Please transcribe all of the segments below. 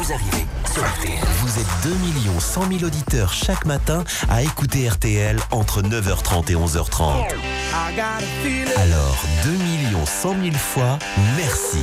vous arrivez sur RTL. Vous êtes 2 100 000 auditeurs chaque matin à écouter RTL entre 9h30 et 11h30. Alors, 2 100 000 fois, merci.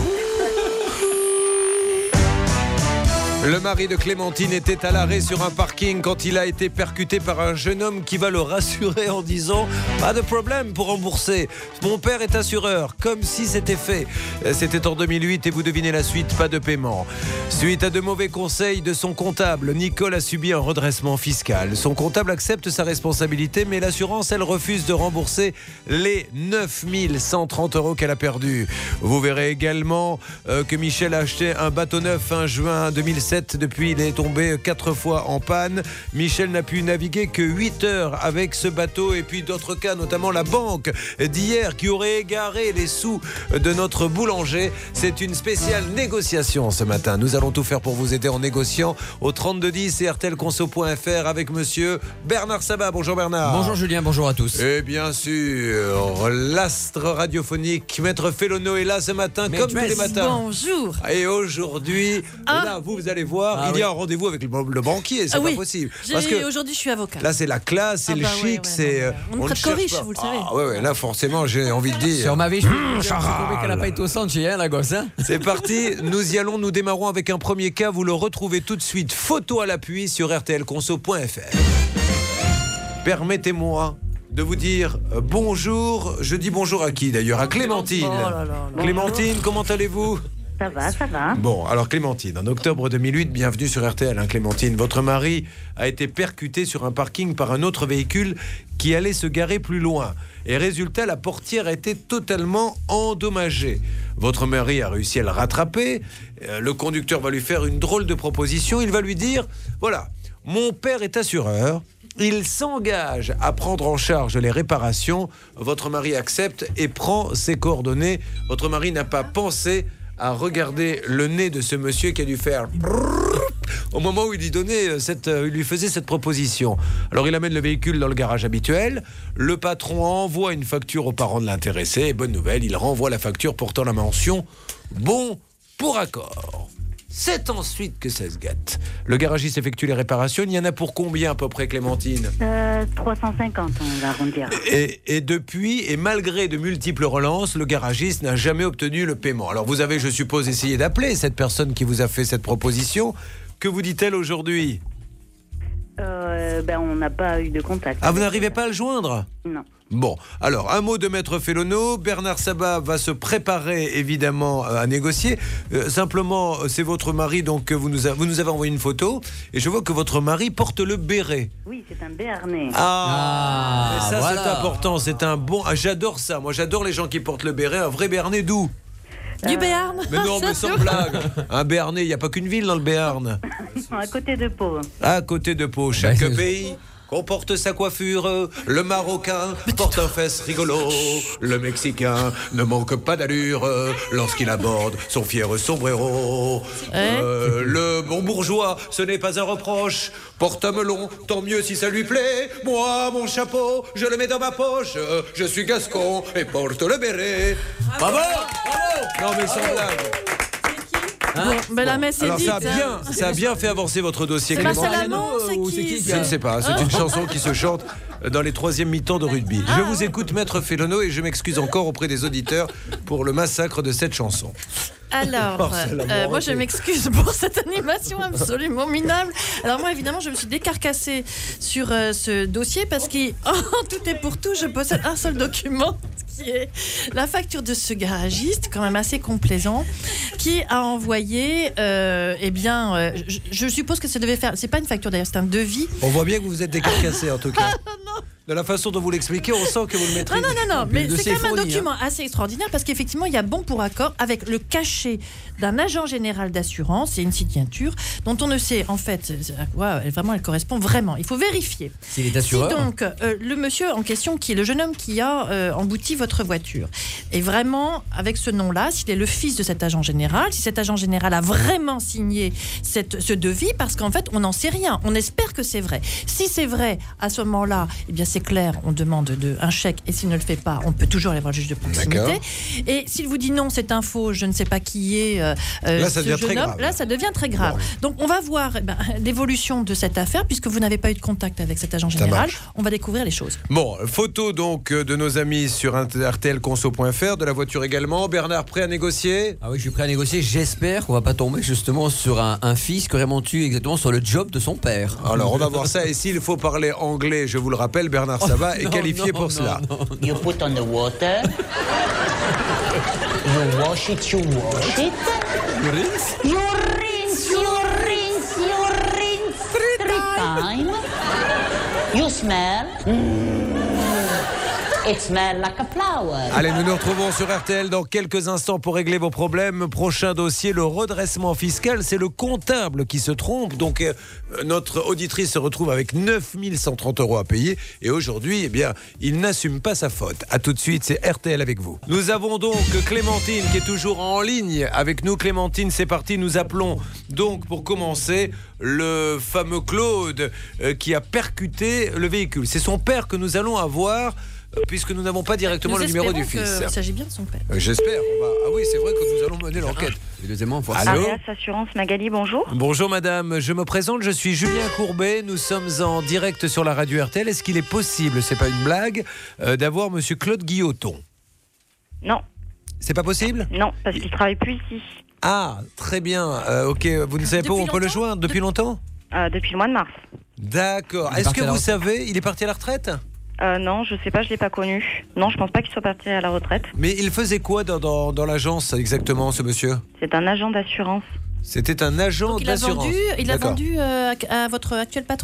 Le mari de Clémentine était à l'arrêt sur un parking quand il a été percuté par un jeune homme qui va le rassurer en disant « Pas de problème pour rembourser, mon père est assureur », comme si c'était fait. C'était en 2008 et vous devinez la suite, pas de paiement. Suite à de mauvais conseils de son comptable, Nicole a subi un redressement fiscal. Son comptable accepte sa responsabilité, mais l'assurance, elle refuse de rembourser les 9 130 € qu'elle a perdus. Vous verrez également que Michel a acheté un bateau neuf fin juin 2007. Depuis, il est tombé 4 fois en panne. Michel n'a pu naviguer que 8 heures avec ce bateau. Et puis d'autres cas, notamment la banque d'hier qui aurait égaré les sous de notre boulanger. C'est une spéciale négociation ce matin. Nous allons tout faire pour vous aider en négociant au 3210 et rtlconso.fr avec monsieur Bernard Sabat. Bonjour Bernard. Bonjour Julien, bonjour à tous. Et bien sûr, l'astre radiophonique, Maître Félono est là ce matin, comme tous les matins. Bonjour. Et aujourd'hui, là, vous allez voir, il y a un rendez-vous avec le banquier, c'est pas possible. Parce que aujourd'hui, je suis avocat. Là, c'est la classe, c'est le chic, c'est. On ne traite qu'au riche, vous le savez. Ouais, là, forcément, j'ai envie de dire. Sur ma vie, je trouvais qu'elle n'a pas été au centre chez elle, la gosse. Hein. C'est parti, nous y allons, nous démarrons avec un premier cas. Vous le retrouvez tout de suite, photo à l'appui sur rtlconso.fr. Permettez-moi de vous dire bonjour. Je dis bonjour à qui d'ailleurs? À Clémentine. Clémentine, comment allez-vous? Ça va. Bon, alors Clémentine, en octobre 2008, bienvenue sur RTL, Clémentine. Votre mari a été percuté sur un parking par un autre véhicule qui allait se garer plus loin. Et résultat, la portière a été totalement endommagée. Votre mari a réussi à le rattraper. Le conducteur va lui faire une drôle de proposition. Il va lui dire, voilà, mon père est assureur. Il s'engage à prendre en charge les réparations. Votre mari accepte et prend ses coordonnées. Votre mari n'a pas pensé à regarder le nez de ce monsieur qui a dû faire au moment où il lui faisait cette proposition. Alors il amène le véhicule dans le garage habituel. Le patron envoie une facture aux parents de l'intéressé. Et bonne nouvelle, il renvoie la facture portant la mention bon pour accord. C'est ensuite que ça se gâte. Le garagiste effectue les réparations. Il y en a pour combien à peu près, Clémentine? 350, on va arrondir. Et depuis, et malgré de multiples relances, le garagiste n'a jamais obtenu le paiement. Alors vous avez, je suppose, essayé d'appeler cette personne qui vous a fait cette proposition. Que vous dit-elle aujourd'hui? On n'a pas eu de contact. Ah, vous n'arrivez pas à le joindre? Non. Bon, alors, un mot de Maître Félono. Bernard Sabat va se préparer, évidemment, à négocier. Simplement, c'est votre mari, donc vous nous avez envoyé une photo. Et je vois que votre mari porte le béret. Oui, c'est un béarnais. Ah, ça, voilà. C'est important. C'est un bon... Ah, j'adore ça. Moi, j'adore les gens qui portent le béret. Un vrai béarnais d'où? Du Béarn. Mais non, mais sans blague. Un Béarnais, il n'y a pas qu'une ville dans le Béarn. À côté de Pau. À côté de Pau. Chaque pays comporte sa coiffure. Le Marocain porte un fesse rigolo. Le Mexicain ne manque pas d'allure lorsqu'il aborde son fier sombrero. Le bon bourgeois, ce n'est pas un reproche. Porte un melon, tant mieux si ça lui plaît. Moi, mon chapeau, je le mets dans ma poche. Je suis gascon et porte le béret. Bravo! Non mais sans blague. La messe est Alors dite. ça a bien fait avancer votre dossier, C'est Clément. Salamon, c'est qui? Je ne sais pas, c'est une chanson qui se chante dans les 3e mi-temps de rugby. Je vous écoute, Maître Félono, et je m'excuse encore auprès des auditeurs pour le massacre de cette chanson. Alors, moi je m'excuse pour cette animation absolument minable. Alors moi évidemment je me suis décarcassée sur ce dossier parce que tout est pour tout, je possède un seul document qui est la facture de ce garagiste, quand même assez complaisant, qui a envoyé, je suppose que ça devait faire, c'est pas une facture d'ailleurs, c'est un devis. On voit bien que vous vous êtes décarcassé en tout cas. De la façon dont vous l'expliquez, on sent que vous le maîtrisez. Non, mais c'est quand même un document assez extraordinaire parce qu'effectivement, il y a bon pour accord avec le cachet d'un agent général d'assurance et une signature dont on ne sait en fait à quoi vraiment elle correspond vraiment. Il faut vérifier. S'il est assureur. Si donc le monsieur en question, qui est le jeune homme qui a embouti votre voiture, est vraiment avec ce nom-là, s'il est le fils de cet agent général, si cet agent général a vraiment signé ce devis, parce qu'en fait, on n'en sait rien. On espère que c'est vrai. Si c'est vrai, à ce moment-là, eh bien, assez clair, on demande un chèque et s'il ne le fait pas, on peut toujours aller voir le juge de proximité. D'accord. Et s'il vous dit non, c'est un faux, je ne sais pas qui est Là, ça ce devient très jeune homme, grave. là ça devient très grave. Donc on va voir l'évolution de cette affaire puisque vous n'avez pas eu de contact avec cet agent général. On va découvrir les choses. Bon, photo donc de nos amis sur rtlconso.fr, de la voiture également. Bernard, prêt à négocier ? Ah oui, je suis prêt à négocier. J'espère qu'on va pas tomber justement sur un fils qui aurait menti exactement sur le job de son père. Alors, on va voir ça. Et s'il faut parler anglais, je vous le rappelle, Bernard Sabat est qualifié pour cela. You put on the water. You wash it, you wash it. You rinse, you rinse, you rinse. Three times. You smell. It smells like a flower. Allez, nous nous retrouvons sur RTL dans quelques instants pour régler vos problèmes. Prochain dossier, le redressement fiscal. C'est le comptable qui se trompe. Donc, notre auditrice se retrouve avec 9 130 € à payer. Et aujourd'hui, eh bien, il n'assume pas sa faute. A tout de suite, c'est RTL avec vous. Nous avons donc Clémentine qui est toujours en ligne avec nous. Clémentine, c'est parti. Nous appelons donc, pour commencer, le fameux Claude qui a percuté le véhicule. C'est son père que nous allons avoir. Puisque nous n'avons pas directement le numéro du fils. Il s'agit bien de son père. J'espère. Ah oui, c'est vrai que nous allons mener l'enquête. Et deuxièmement, Allô ? Arias Assurance Magali, bonjour. Bonjour madame, je me présente, je suis Julien Courbet, nous sommes en direct sur la radio RTL. Est-ce qu'il est possible, c'est pas une blague, d'avoir monsieur Claude Guilloton ? Non, C'est pas possible ? non, parce qu'il travaille plus ici. Ah, très bien. Ok, vous ne savez pas où on peut le joindre depuis longtemps ? Depuis le mois de mars. D'accord. Il est Est-ce parti que à la vous retraite. savez, il est parti à la retraite ? Non, je sais pas, je l'ai pas connu. Non, je pense pas qu'il soit parti à la retraite. Mais il faisait quoi dans l'agence exactement, ce monsieur ? C'est un agent d'assurance. C'était un agent Donc il a d'assurance. vendu, à votre actuel patron ?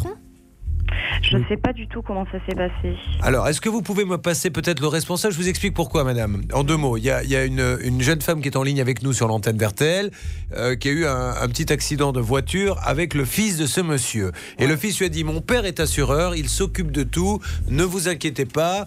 Je sais pas du tout comment ça s'est passé. Alors, est-ce que vous pouvez me passer peut-être le responsable ? Je vous explique pourquoi, madame. En 2 mots, il y a une jeune femme qui est en ligne avec nous sur l'antenne d'RTL, qui a eu un petit accident de voiture avec le fils de ce monsieur. Et le fils lui a dit, mon père est assureur, il s'occupe de tout, ne vous inquiétez pas.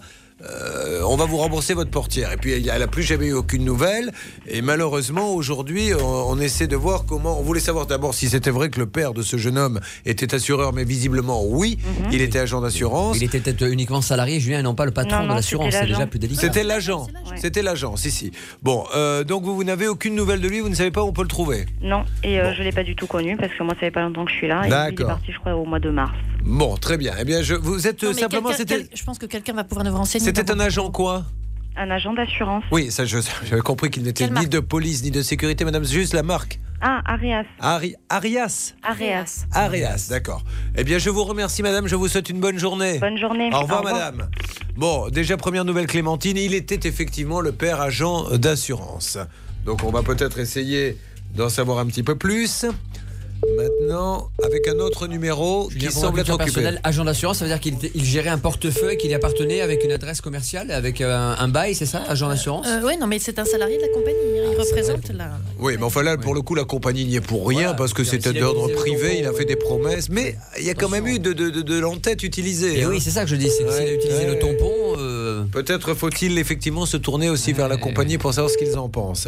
On va vous rembourser votre portière. Et puis elle n'a plus jamais eu aucune nouvelle. Et malheureusement, aujourd'hui, on essaie de voir comment. On voulait savoir d'abord si c'était vrai que le père de ce jeune homme était assureur, mais visiblement, oui, il était agent d'assurance. Il était peut-être uniquement salarié, Julien, et non pas le patron Non, de non, l'assurance. c'était C'est déjà l'agent. plus délicat. C'était l'agent. Ouais. C'était l'agent, si. Bon, donc vous n'avez aucune nouvelle de lui, vous ne savez pas où on peut le trouver. Non, et Bon. je l'ai pas du tout connu parce que moi, ça fait pas longtemps que je suis là. Et lui, il est D'accord. parti, je crois, au mois de mars. Bon, très bien. Eh bien, vous êtes Non, mais simplement. je pense que quelqu'un va pouvoir nous renseigner. C'était un agent quoi ? Un agent d'assurance. Oui, ça, j'avais compris qu'il n'était Quelle ni marque ? de police ni de sécurité, madame, c'est juste la marque. Ah, Arias. Arias. Arias. Arias, d'accord. Eh bien, je vous remercie, madame. Je vous souhaite une bonne journée. Bonne journée. Au revoir, madame. Bon, déjà, première nouvelle, Clémentine. Il était effectivement le père agent d'assurance. Donc, on va peut-être essayer d'en savoir un petit peu plus. Maintenant, avec un autre numéro Julien, qui pour semble un être culture occupé. personnelle, agent d'assurance, ça veut dire qu'il gérait un portefeuille qui lui appartenait avec une adresse commerciale, avec un bail, c'est ça, agent d'assurance Oui, non, mais c'est un salarié de la compagnie. Il représente la. Oui, mais enfin là, pour le coup, la compagnie n'y est pour rien Voilà. parce que S'il c'était a d'ordre utilisé le privé, tampon, il a fait des promesses, mais il y a quand même eu de l'entête utilisée. Et hein. oui, c'est ça que je dis, c'est que s'il a utilisé le tampon. Peut-être faut-il effectivement se tourner aussi vers la compagnie pour savoir ce qu'ils en pensent.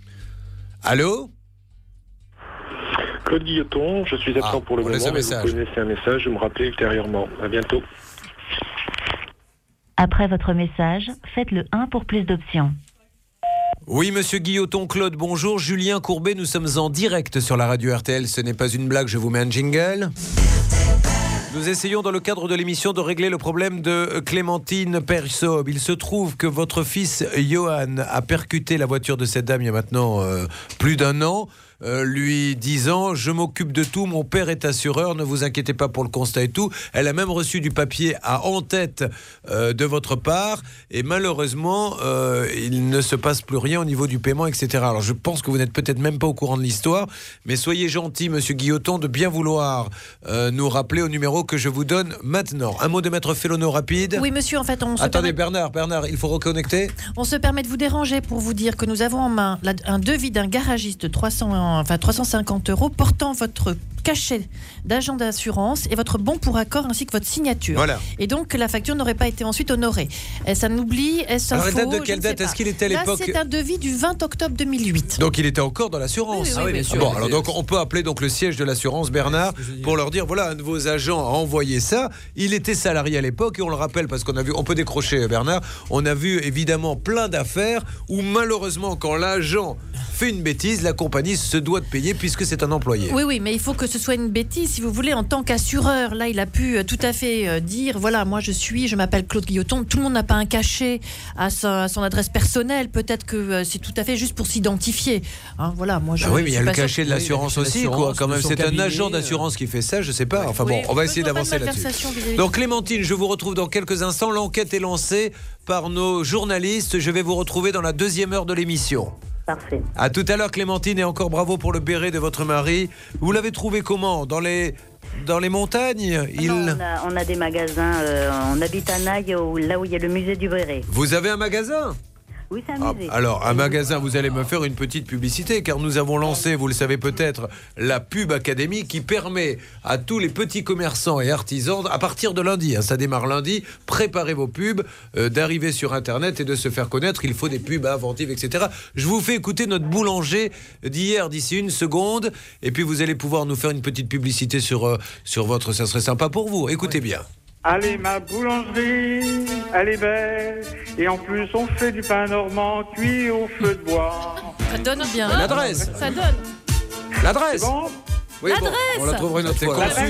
Allô ? Claude Guilloton, je suis absent pour le on moment, laisse un mais message. vous connaissez un message, je me rappelais ultérieurement. À bientôt. Après votre message, faites le 1 pour plus d'options. Oui, monsieur Guilloton, Claude, bonjour. Julien Courbet, nous sommes en direct sur la radio RTL. Ce n'est pas une blague, je vous mets un jingle. Nous essayons dans le cadre de l'émission de régler le problème de Clémentine Persob. Il se trouve que votre fils Johan a percuté la voiture de cette dame il y a maintenant plus d'1 an. Lui disant, je m'occupe de tout, mon père est assureur, ne vous inquiétez pas pour le constat et tout. Elle a même reçu du papier à en-tête de votre part et malheureusement il ne se passe plus rien au niveau du paiement, etc. Alors je pense que vous n'êtes peut-être même pas au courant de l'histoire, mais soyez gentil, monsieur Guilloton, de bien vouloir nous rappeler au numéro que je vous donne maintenant. Un mot de maître Félono rapide. Oui, monsieur, en fait, Attendez, Bernard, il faut reconnecter. On se permet de vous déranger pour vous dire que nous avons en main un devis d'un garagiste de 350 € portant votre cachet d'agent d'assurance et votre bon pour accord ainsi que votre signature. Voilà. Et donc la facture n'aurait pas été ensuite honorée. Est-ce un oubli? Est-ce un faux? Alors, de quelle date? Est-ce qu'il était à l'époque? Là, c'est un devis du 20 octobre 2008. Donc il était encore dans l'assurance. Oui, bien sûr. Bon, alors donc on peut appeler donc le siège de l'assurance, Bernard, pour leur dire voilà, un de vos agents a envoyé ça. Il était salarié à l'époque et on le rappelle parce qu'on a vu, on peut décrocher Bernard. On a vu évidemment plein d'affaires où malheureusement quand l'agent fait une bêtise, la compagnie se doit de payer puisque c'est un employé. Oui, mais il faut que ce soit une bêtise, si vous voulez, en tant qu'assureur. Là, il a pu tout à fait dire, voilà, moi je m'appelle Claude Guilloton. Tout le monde n'a pas un cachet à son adresse personnelle. Peut-être que c'est tout à fait juste pour s'identifier. Hein, voilà, moi oui, mais il y a le cachet de l'assurance aussi, quoi. Quand même, c'est un agent d'assurance qui fait ça, je sais pas. Enfin bon, on va essayer d'avancer là-dessus. Donc Clémentine, je vous retrouve dans quelques instants. L'enquête est lancée par nos journalistes. Je vais vous retrouver dans la deuxième heure de l'émission. Parfait. À tout à l'heure Clémentine et encore bravo pour le béret de votre mari. Vous l'avez trouvé comment? Dans les montagnes? Non, on a des magasins. On habite à Naï, là où il y a le musée du béret. Vous avez un magasin? Oui, c'est un musée. Alors, un magasin, vous allez me faire une petite publicité, car nous avons lancé, vous le savez peut-être, la Pub Académie qui permet à tous les petits commerçants et artisans, à partir de lundi, ça démarre lundi, préparez vos pubs, d'arriver sur Internet et de se faire connaître. Il faut des pubs inventives, etc. Je vous fais écouter notre boulanger d'hier d'ici une seconde, et puis vous allez pouvoir nous faire une petite publicité sur votre... Ça serait sympa pour vous. Écoutez bien. Allez, ma boulangerie, elle est belle. Et en plus, on fait du pain normand cuit au feu de bois. Ça donne bien. L'adresse. Ça donne. L'adresse. Bon, oui, bon, on la trouverait une autre fois. la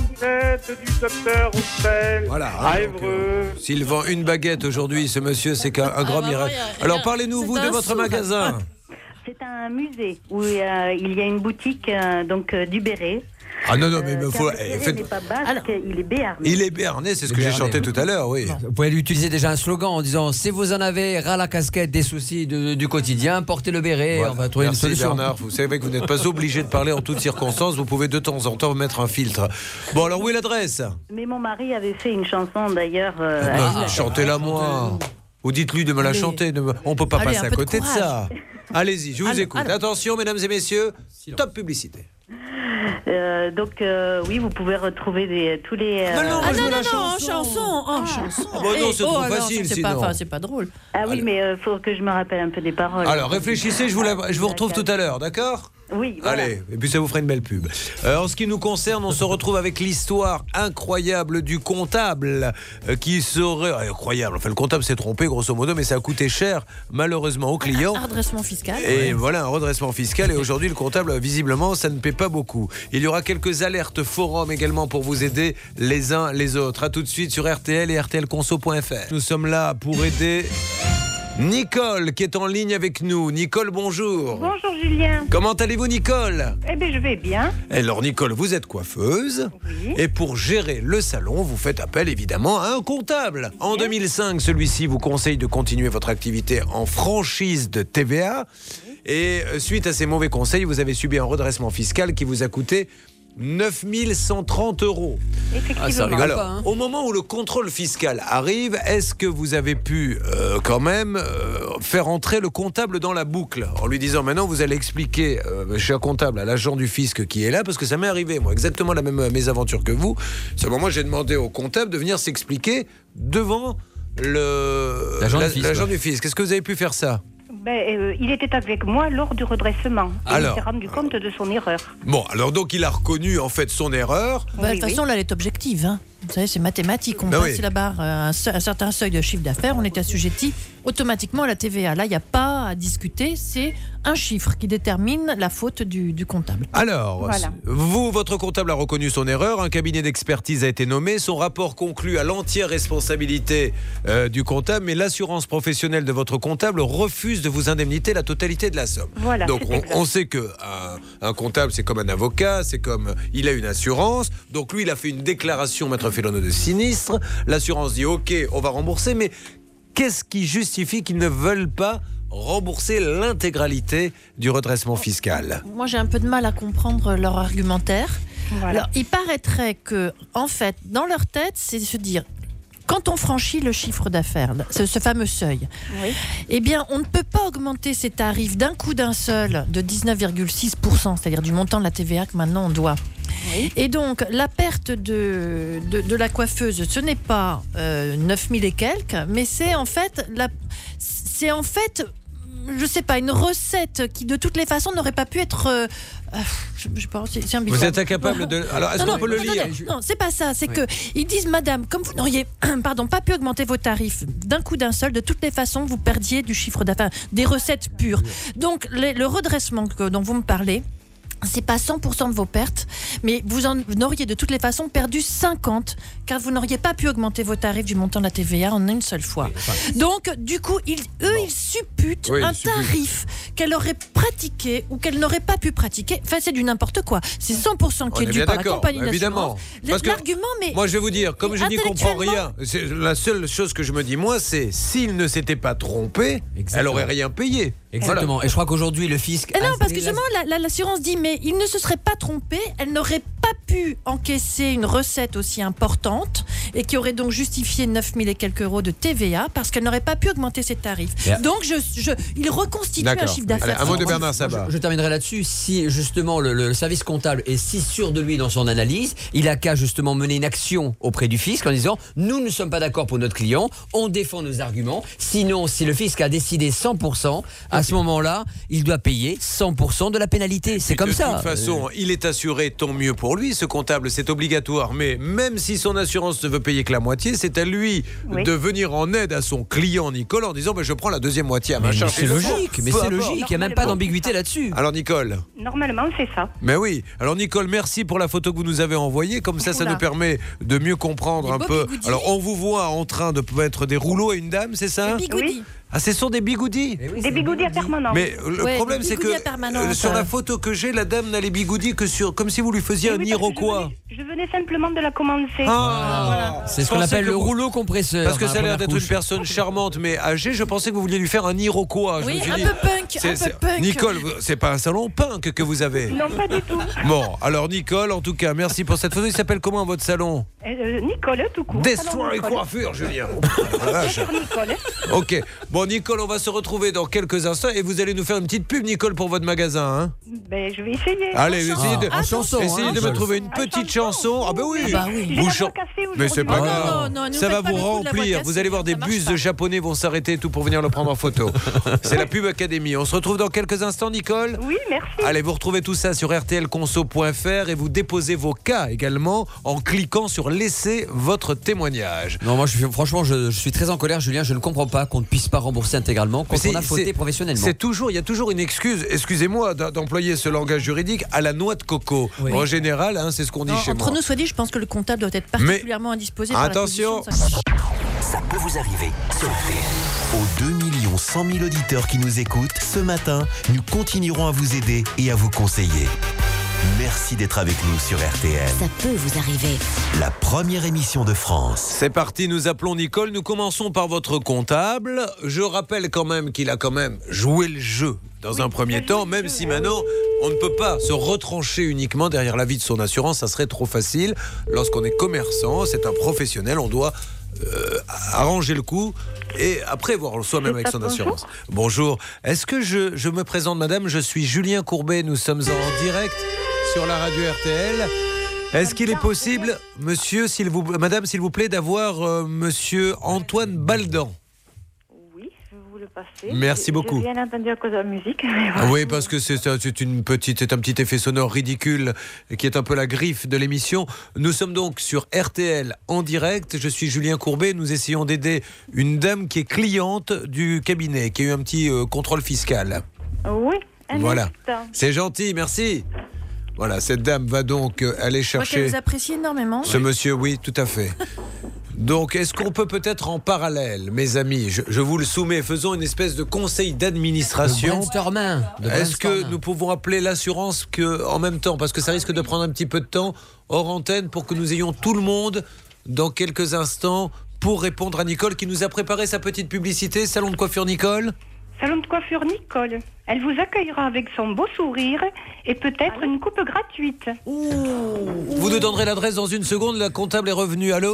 57 du docteur Roussel à Évreux. S'il vend une baguette aujourd'hui, ce monsieur, c'est qu'un grand miracle. Alors, parlez-nous, vous, de votre magasin. C'est un musée où il y a une boutique du béret. Ah non, mais il faut. Il n'est pas basque, il est béarnais. Il est béarnais, c'est ce que j'ai chanté tout à l'heure, oui. Vous pouvez utiliser déjà un slogan en disant si vous en avez ras la casquette des soucis du quotidien, portez le béret, voilà. On va trouver une solution. Bernard, vous savez que vous n'êtes pas obligé de parler en toutes circonstances, vous pouvez de temps en temps mettre un filtre. Bon, alors où est l'adresse? Mais mon mari avait fait une chanson d'ailleurs. Chantez-la moi. Ou dites-lui de me la chanter. On peut pas passer à côté de ça. Allez-y, je vous écoute. Attention, mesdames et messieurs, top publicité. Oui, vous pouvez retrouver tous les. Non, en chanson. Non, c'est trop facile, sinon. C'est pas drôle. Ah oui, mais il faut que je me rappelle un peu des paroles. Alors, réfléchissez, je vous retrouve tout à l'heure, d'accord? Oui, voilà. Allez, et puis ça vous fera une belle pub. En ce qui nous concerne, on se retrouve avec l'histoire incroyable du comptable qui serait... Incroyable, enfin le comptable s'est trompé grosso modo, mais ça a coûté cher malheureusement aux clients. Un redressement fiscal. Et voilà, un redressement fiscal. Et aujourd'hui, le comptable, visiblement, ça ne paie pas beaucoup. Il y aura quelques alertes forums également pour vous aider les uns les autres. A tout de suite sur RTL et rtlconso.fr. Nous sommes là pour aider... Nicole qui est en ligne avec nous. Nicole, bonjour. Bonjour Julien. Comment allez-vous Nicole? Eh bien je vais bien. Alors Nicole, vous êtes coiffeuse. Oui. Et pour gérer le salon, vous faites appel évidemment à un comptable. En 2005, celui-ci vous conseille de continuer votre activité en franchise de TVA. Et suite à ces mauvais conseils, vous avez subi un redressement fiscal qui vous a coûté 9 130 €. Effectivement. Ça rigole Alors, pas, hein. au moment où le contrôle fiscal arrive, est-ce que vous avez pu quand même faire entrer le comptable dans la boucle en lui disant maintenant vous allez expliquer chez un comptable à l'agent du fisc qui est là, parce que ça m'est arrivé moi exactement la même mésaventure que vous. Seulement moi j'ai demandé au comptable de venir s'expliquer devant l'agent du fisc. Est-ce que vous avez pu faire ça? Il était avec moi lors du redressement. Alors, il s'est rendu compte de son erreur. Bon, alors donc il a reconnu en fait son erreur. De toute façon, là, elle est objective. Hein. Vous savez, c'est mathématique. On passe la barre un certain seuil de chiffre d'affaires, on est assujetti automatiquement à la TVA. Là, il n'y a pas à discuter, c'est un chiffre qui détermine la faute du comptable. Alors, voilà. votre comptable a reconnu son erreur, un cabinet d'expertise a été nommé, son rapport conclut à l'entière responsabilité du comptable, mais l'assurance professionnelle de votre comptable refuse de vous indemniter la totalité de la somme. Voilà, donc on sait que un comptable, c'est comme un avocat, c'est comme il a une assurance, donc lui il a fait une déclaration, maître Félono, de sinistre, l'assurance dit ok, on va rembourser, mais qu'est-ce qui justifie qu'ils ne veulent pas rembourser l'intégralité du redressement fiscal? Moi, j'ai un peu de mal à comprendre leur argumentaire. Voilà. Alors, il paraîtrait que, en fait, dans leur tête, c'est de se dire, quand on franchit le chiffre d'affaires, ce fameux seuil, Oui. eh bien, on ne peut pas augmenter ses tarifs d'un coup d'un seul de 19,6%, c'est-à-dire du montant de la TVA que maintenant on doit. Et donc, la perte de la coiffeuse, ce n'est pas 9000 et quelques, mais c'est en fait, je sais pas, une recette qui de toutes les façons n'aurait pas pu être... c'est un vous êtes incapable de... Alors, est-ce qu'on peut le lire? Non, c'est pas ça. C'est que ils disent, madame, comme vous n'auriez pas pu augmenter vos tarifs d'un coup d'un seul, de toutes les façons, vous perdiez du chiffre d'affaires, des recettes pures. Donc, le redressement dont vous me parlez, c'est pas 100% de vos pertes, mais vous en auriez de toutes les façons perdu 50, car vous n'auriez pas pu augmenter vos tarifs du montant de la TVA en une seule fois. Donc, du coup, ils supputent un tarif qu'elle aurait pratiqué ou qu'elle n'aurait pas pu pratiquer. Enfin, c'est du n'importe quoi. C'est 100% qui est dû par la compagnie d'assurance. Évidemment. L'argument, mais... Moi, je vais vous dire, comme je n'y comprends rien, la seule chose que je me dis, moi, c'est s'il ne s'était pas trompé, elle aurait rien payé. Exactement. Voilà. Et je crois qu'aujourd'hui, le fisc... non, parce que justement, l'assurance dit, mais il ne se serait pas trompé, elle n'aurait pas pu encaisser une recette aussi importante et qui aurait donc justifié 9000 et quelques euros de TVA parce qu'elle n'aurait pas pu augmenter ses tarifs. Donc, il reconstitue un chiffre d'affaires. Allez, un mot de Bernard Sabat. Je terminerai là-dessus. Si justement le service comptable est si sûr de lui dans son analyse, il a qu'à justement mener une action auprès du fisc en disant nous ne sommes pas d'accord pour notre client, on défend nos arguments. Sinon, si le fisc a décidé 100%, à ce moment-là, il doit payer 100% de la pénalité. C'est comme ça. De toute façon, il est assuré, tant mieux pour lui. Ce comptable, c'est obligatoire. Mais même si son assurance ne veut payer que la moitié, c'est à lui de venir en aide à son client Nicole en disant je prends la deuxième moitié à ma charge. C'est logique. Mais c'est logique. Il n'y a même pas d'ambiguïté là-dessus. Alors Nicole. Normalement, c'est ça. Mais oui. Alors Nicole, merci pour la photo que vous nous avez envoyée. Comme ça nous permet de mieux comprendre un peu. Bigoudis. Alors on vous voit en train de mettre des rouleaux à une dame, c'est ça? Oui. Ah, ce sont des bigoudis? Des bigoudis à permanent. Mais le problème, c'est que sur la photo que j'ai, la dame n'a les bigoudis que comme si vous lui faisiez un iroquois. Je venais simplement de la commencer. Voilà. C'est ce qu'on appelle le rouleau compresseur. Parce que ça a l'air d'être une personne charmante mais âgée. Je pensais que vous vouliez lui faire un iroquois. Oui, un peu punk. Nicole, c'est pas un salon punk que vous avez? Non, pas du tout. Bon, alors Nicole, en tout cas, merci pour cette photo. Il s'appelle comment votre salon? Nicole, tout court. Destroy Coiffure, Julien. Nicole. Ok. Bon, Nicole, on va se retrouver dans quelques instants et vous allez nous faire une petite pub, Nicole, pour votre magasin. Hein? Ben, je vais essayer. Allez, essayez de me trouver une petite chanson. Ah ben oui. Mais c'est pas grave. Ça va vous remplir. Vous allez voir, des bus de Japonais vont s'arrêter et tout pour venir le prendre en photo. C'est la Pub Académie. On se retrouve dans quelques instants, Nicole. Oui, merci. Allez, vous retrouvez tout ça sur rtlconso.fr et vous déposez vos cas également en cliquant sur laisser votre témoignage. Non, moi, franchement, je suis très en colère, Julien. Je ne comprends pas qu'on ne puisse pas rembourser intégralement quand on a fauté professionnellement. Il y a toujours une excuse, excusez-moi d'employer ce langage juridique, à la noix de coco. Oui. En général, c'est ce qu'on dit chez moi. Entre nous soit dit, je pense que le comptable doit être particulièrement indisposé par attention, la ça peut vous arriver. Aux 2 100 000 auditeurs qui nous écoutent, ce matin, nous continuerons à vous aider et à vous conseiller. Merci d'être avec nous sur RTL. Ça peut vous arriver. La première émission de France. C'est parti, nous appelons Nicole. Nous commençons par votre comptable. Je rappelle quand même qu'il a joué le jeu dans un premier temps, même si maintenant on ne peut pas se retrancher uniquement derrière l'avis de son assurance, ça serait trop facile. Lorsqu'on est commerçant, c'est un professionnel, on doit arranger le coup et après voir soi-même avec son assurance. Bonjour, est-ce que je me présente, madame? Je suis Julien Courbet, nous sommes en direct sur la radio RTL. Est-ce qu'il est possible, madame, s'il vous plaît, d'avoir monsieur Antoine Baldan? Oui, je vais vous le passer. Merci beaucoup. J'ai bien entendu à cause de la musique. Oui, parce que c'est un petit effet sonore ridicule qui est un peu la griffe de l'émission. Nous sommes donc sur RTL en direct. Je suis Julien Courbet. Nous essayons d'aider une dame qui est cliente du cabinet, qui a eu un petit contrôle fiscal. Oui, voilà. C'est gentil, merci. Voilà, cette dame va donc aller chercher... Je crois qu'elle vous apprécie énormément. Ce monsieur, oui, tout à fait. Donc, est-ce qu'on peut peut-être en parallèle, mes amis, je vous le soumets, faisons une espèce de conseil d'administration. Est-ce que nous pouvons appeler l'assurance en même temps? Parce que ça risque de prendre un petit peu de temps hors antenne pour que nous ayons tout le monde dans quelques instants pour répondre à Nicole qui nous a préparé sa petite publicité. Salon de coiffure Nicole. Salon de coiffure Nicole. Elle vous accueillera avec son beau sourire et peut-être une coupe gratuite. Vous nous donnerez l'adresse dans une seconde. La comptable est revenue. Allô?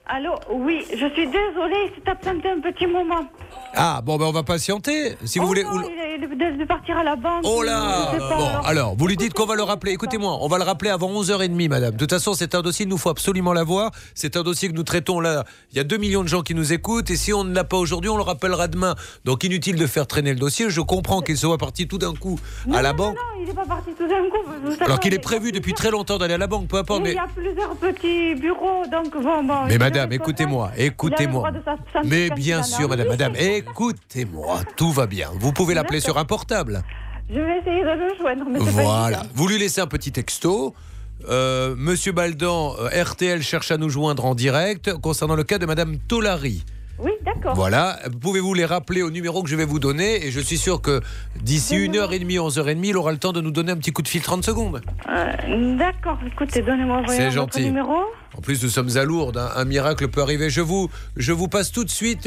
Allô, oui, je suis désolée, c'est absenté un petit moment. Ah, bon, ben on va patienter. Si vous voulez. Non, il est de partir à la banque. Oh là Bon, alors, vous lui dites qu'on va le rappeler. Écoutez-moi, on va le rappeler avant 11h30, madame. De toute façon, c'est un dossier, il nous faut absolument l'avoir. C'est un dossier que nous traitons là. Il y a 2 millions de gens qui nous écoutent. Et si on ne l'a pas aujourd'hui, on le rappellera demain. Donc, inutile de faire traîner le dossier. Je comprends qu'il soit parti tout d'un coup à la banque. Non, il n'est pas parti tout d'un coup. Alors qu'il est prévu depuis très longtemps d'aller à la banque, peu importe. Mais il y a plusieurs petits bureaux, donc bon. Mais madame, écoutez-moi. Mais bien sûr, madame, écoutez-moi, tout va bien. Vous pouvez l'appeler sur un portable. Je vais essayer de le joindre. Mais voilà, vous lui laissez un petit texto. Monsieur Baldan, RTL cherche à nous joindre en direct concernant le cas de madame Tolari. Oui, d'accord. Voilà, pouvez-vous les rappeler au numéro que je vais vous donner et je suis sûr que d'ici 1h30, 11h30, il aura le temps de nous donner un petit coup de fil 30 secondes. D'accord, écoutez, donnez-moi votre numéro. En plus, nous sommes à Lourdes, hein. Un miracle peut arriver. Je vous passe tout de suite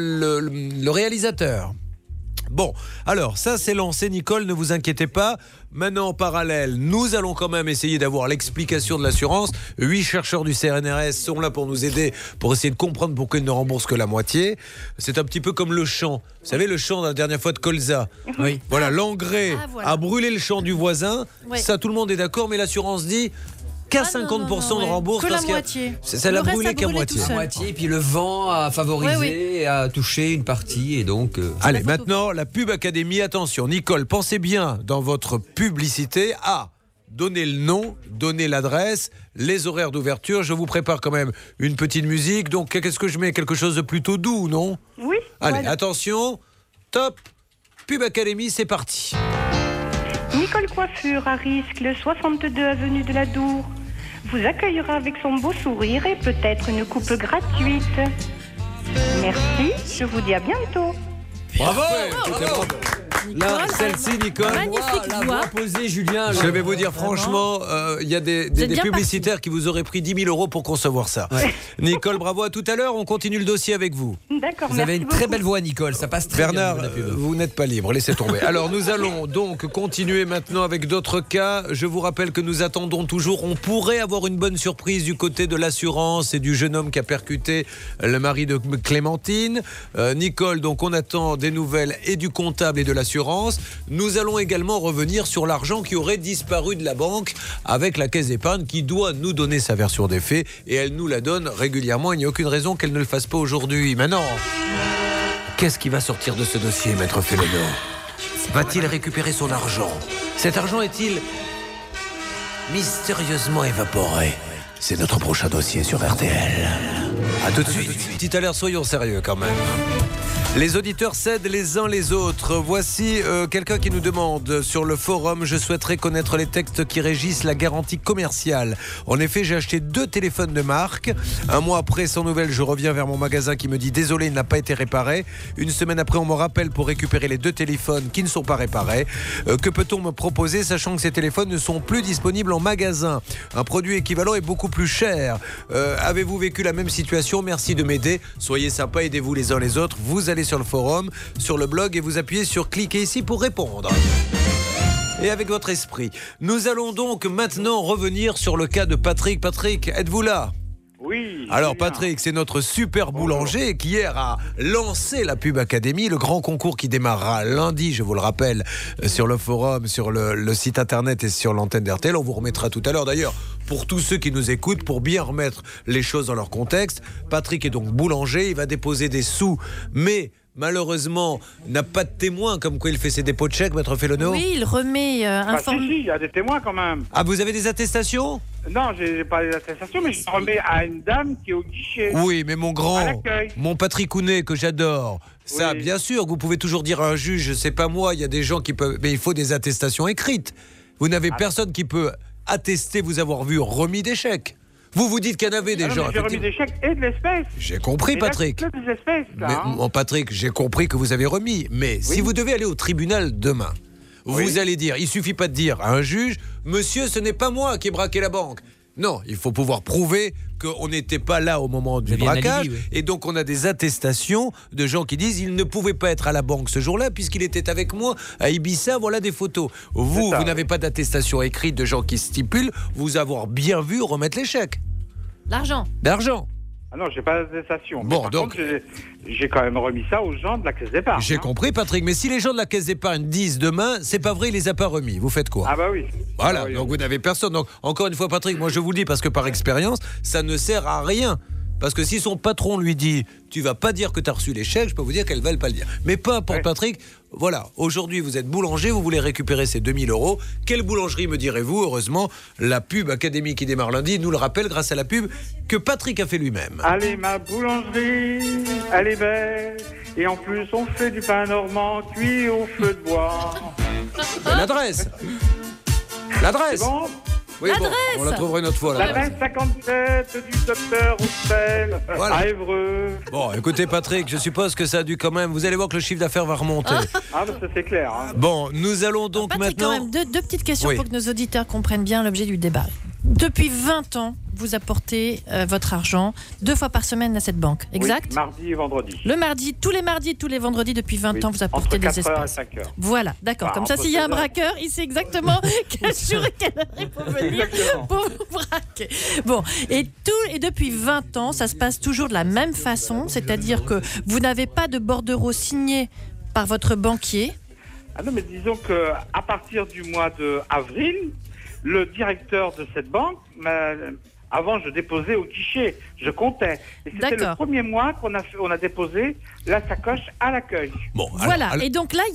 le réalisateur. Bon, alors ça c'est lancé, Nicole, ne vous inquiétez pas. Maintenant en parallèle, nous allons quand même essayer d'avoir l'explication de l'assurance. 8 chercheurs du CNRS sont là pour nous aider, pour essayer de comprendre pourquoi ils ne remboursent que la moitié. C'est un petit peu comme le champ. Vous savez, le champ de la dernière fois de Colza. Oui. Voilà, l'engrais a brûlé le champ du voisin. Oui. Ça, tout le monde est d'accord, mais l'assurance dit qu'à 50% de rembourse. Que la parce moitié. Ça l'a brûlé qu'à moitié. Et puis le vent a favorisé et a touché une partie et donc... Allez, maintenant, la Pub Académie. Attention, Nicole, pensez bien dans votre publicité à donner le nom, donner l'adresse, les horaires d'ouverture. Je vous prépare quand même une petite musique. Donc, qu'est-ce que je mets? Quelque chose de plutôt doux, non? Oui. Allez, voilà. attention, top, Pub Académie, c'est parti. Nicole Coiffure à Risque, le 62 avenue de la Dour, vous accueillera avec son beau sourire et peut-être une coupe gratuite. Merci, je vous dis à bientôt. Bravo, Là, celle-ci, Nicole. Magnifique voix. Posé, Julien. Je vais vous dire franchement, il y a des publicitaires qui vous auraient pris 10 000 € pour concevoir ça. Ouais. Nicole, bravo, à tout à l'heure. On continue le dossier avec vous. D'accord, vous avez une très belle voix, Nicole. Ça passe très Bernard, bien. Bernard, vous n'êtes pas libre. Laissez tomber. Alors, nous allons donc continuer maintenant avec d'autres cas. Je vous rappelle que nous attendons toujours. On pourrait avoir une bonne surprise du côté de l'assurance et du jeune homme qui a percuté le mari de Clémentine. Nicole, donc on attend des nouvelles et du comptable et de l'assurance. Nous allons également revenir sur l'argent qui aurait disparu de la banque avec la caisse d'épargne qui doit nous donner sa version des faits et elle nous la donne régulièrement. Il n'y a aucune raison qu'elle ne le fasse pas aujourd'hui. Maintenant, qu'est-ce qui va sortir de ce dossier, Maître Féléno? Va-t-il récupérer son argent? Cet argent est-il mystérieusement évaporé? C'est notre prochain dossier sur RTL. A tout de suite. Petit à l'heure, soyons sérieux quand même. Les auditeurs s'aident les uns les autres. Voici quelqu'un qui nous demande sur le forum: je souhaiterais connaître les textes qui régissent la garantie commerciale. En effet, j'ai acheté 2 téléphones de marque. Un mois après, sans nouvelles, je reviens vers mon magasin qui me dit désolé, il n'a pas été réparé. Une semaine après, on me rappelle pour récupérer les 2 téléphones qui ne sont pas réparés. Que peut-on me proposer, sachant que ces téléphones ne sont plus disponibles en magasin? Un produit équivalent est beaucoup plus cher. Avez-vous vécu la même situation? Merci de m'aider. Soyez sympas, aidez-vous les uns les autres. Vous allez sur le forum, sur le blog et vous appuyez sur cliquez ici pour répondre. Et avec votre esprit, nous allons donc maintenant revenir sur le cas de Patrick. Patrick, êtes-vous là? Oui. Alors Patrick, c'est notre super boulanger qui hier a lancé la Pub Académie, le grand concours qui démarrera lundi, je vous le rappelle, sur le forum, sur le site internet et sur l'antenne d'RTL. On vous remettra tout à l'heure d'ailleurs pour tous ceux qui nous écoutent, pour bien remettre les choses dans leur contexte. Patrick est donc boulanger, il va déposer des sous, mais malheureusement, n'a pas de témoin, comme quoi il fait ses dépôts de chèques, Maître Féléno. Oui, il remet un si, il y a des témoins quand même. Ah, vous avez des attestations? Non, j'ai pas des attestations, mais je remets à une dame qui est au guichet. Oui, mais mon Patrick Ounet, que j'adore, ça, oui. Bien sûr, vous pouvez toujours dire à un juge, c'est pas moi, il y a des gens qui peuvent... Mais il faut des attestations écrites. Vous n'avez personne qui peut attester vous avoir vu remis des chèques. Vous vous dites qu'il y en avait des gens. J'ai remis des chèques et de l'espèce. J'ai compris, Patrick. Là, des espèces, là, hein. Mais, Patrick, j'ai compris que vous avez remis. Mais si vous devez aller au tribunal demain, vous allez dire, il suffit pas de dire à un juge, monsieur, ce n'est pas moi qui ai braqué la banque. Non, il faut pouvoir prouver qu'on n'était pas là au moment du braquage. Et donc, on a des attestations de gens qui disent il ne pouvait pas être à la banque ce jour-là puisqu'il était avec moi à Ibiza. Voilà des photos. Vous n'avez pas d'attestation écrite de gens qui stipulent vous avoir bien vu remettre les chèques. L'argent. D'argent. Ah non, j'ai pas d'attestation. Bon, Par donc... contre, j'ai quand même remis ça aux gens de la caisse d'épargne. J'ai compris, Patrick, mais si les gens de la caisse d'épargne disent demain, c'est pas vrai, il les a pas remis, vous faites quoi? Ah bah oui. Voilà, Ah oui, donc oui. vous n'avez personne. Donc, encore une fois, Patrick, moi je vous le dis parce que par expérience, ça ne sert à rien. Parce que si son patron lui dit tu vas pas dire que tu as reçu les chèques, je peux vous dire qu'elle va pas le dire. Mais peu importe, Patrick, voilà, aujourd'hui vous êtes boulanger, vous voulez récupérer ces 2000 €. Quelle boulangerie me direz-vous? Heureusement, la pub Académie qui démarre lundi nous le rappelle grâce à la pub que Patrick a fait lui-même. Allez, ma boulangerie, elle est belle. Et en plus, on fait du pain normand cuit au feu de bois. L'adresse. L'adresse. C'est bon? Oui, bon, on la trouvera une autre fois. La 2057 du docteur Roussel à Évreux. Bon, écoutez Patrick, je suppose que ça a dû quand même... Vous allez voir que le chiffre d'affaires va remonter. Ah, bah, ça c'est clair. Hein. Bon, nous allons donc Patrick, maintenant... quand même, deux petites questions Oui. pour que nos auditeurs comprennent bien l'objet du débat. Depuis 20 ans, vous apportez votre argent 2 fois par semaine à cette banque, exact? Oui, mardi et vendredi. Le mardi, tous les mardis, tous les vendredis, depuis 20 ans, vous apportez entre des 4 heures et espèces. 5 heures. Voilà, d'accord. Bah, Comme ça, entre s'il y a un 16 heures. braqueur, il sait exactement quelle heure il faut venir pour vous braquer. Bon, et depuis 20 ans, ça se passe toujours de la même façon, c'est-à-dire que vous n'avez pas de bordereau signé par votre banquier. Ah non, mais disons que à partir du mois d'avril, le directeur de cette banque avant, je déposais au guichet, je comptais. Et c'était le premier mois qu'on a déposé la sacoche à l'accueil. Bon, voilà, et donc là, il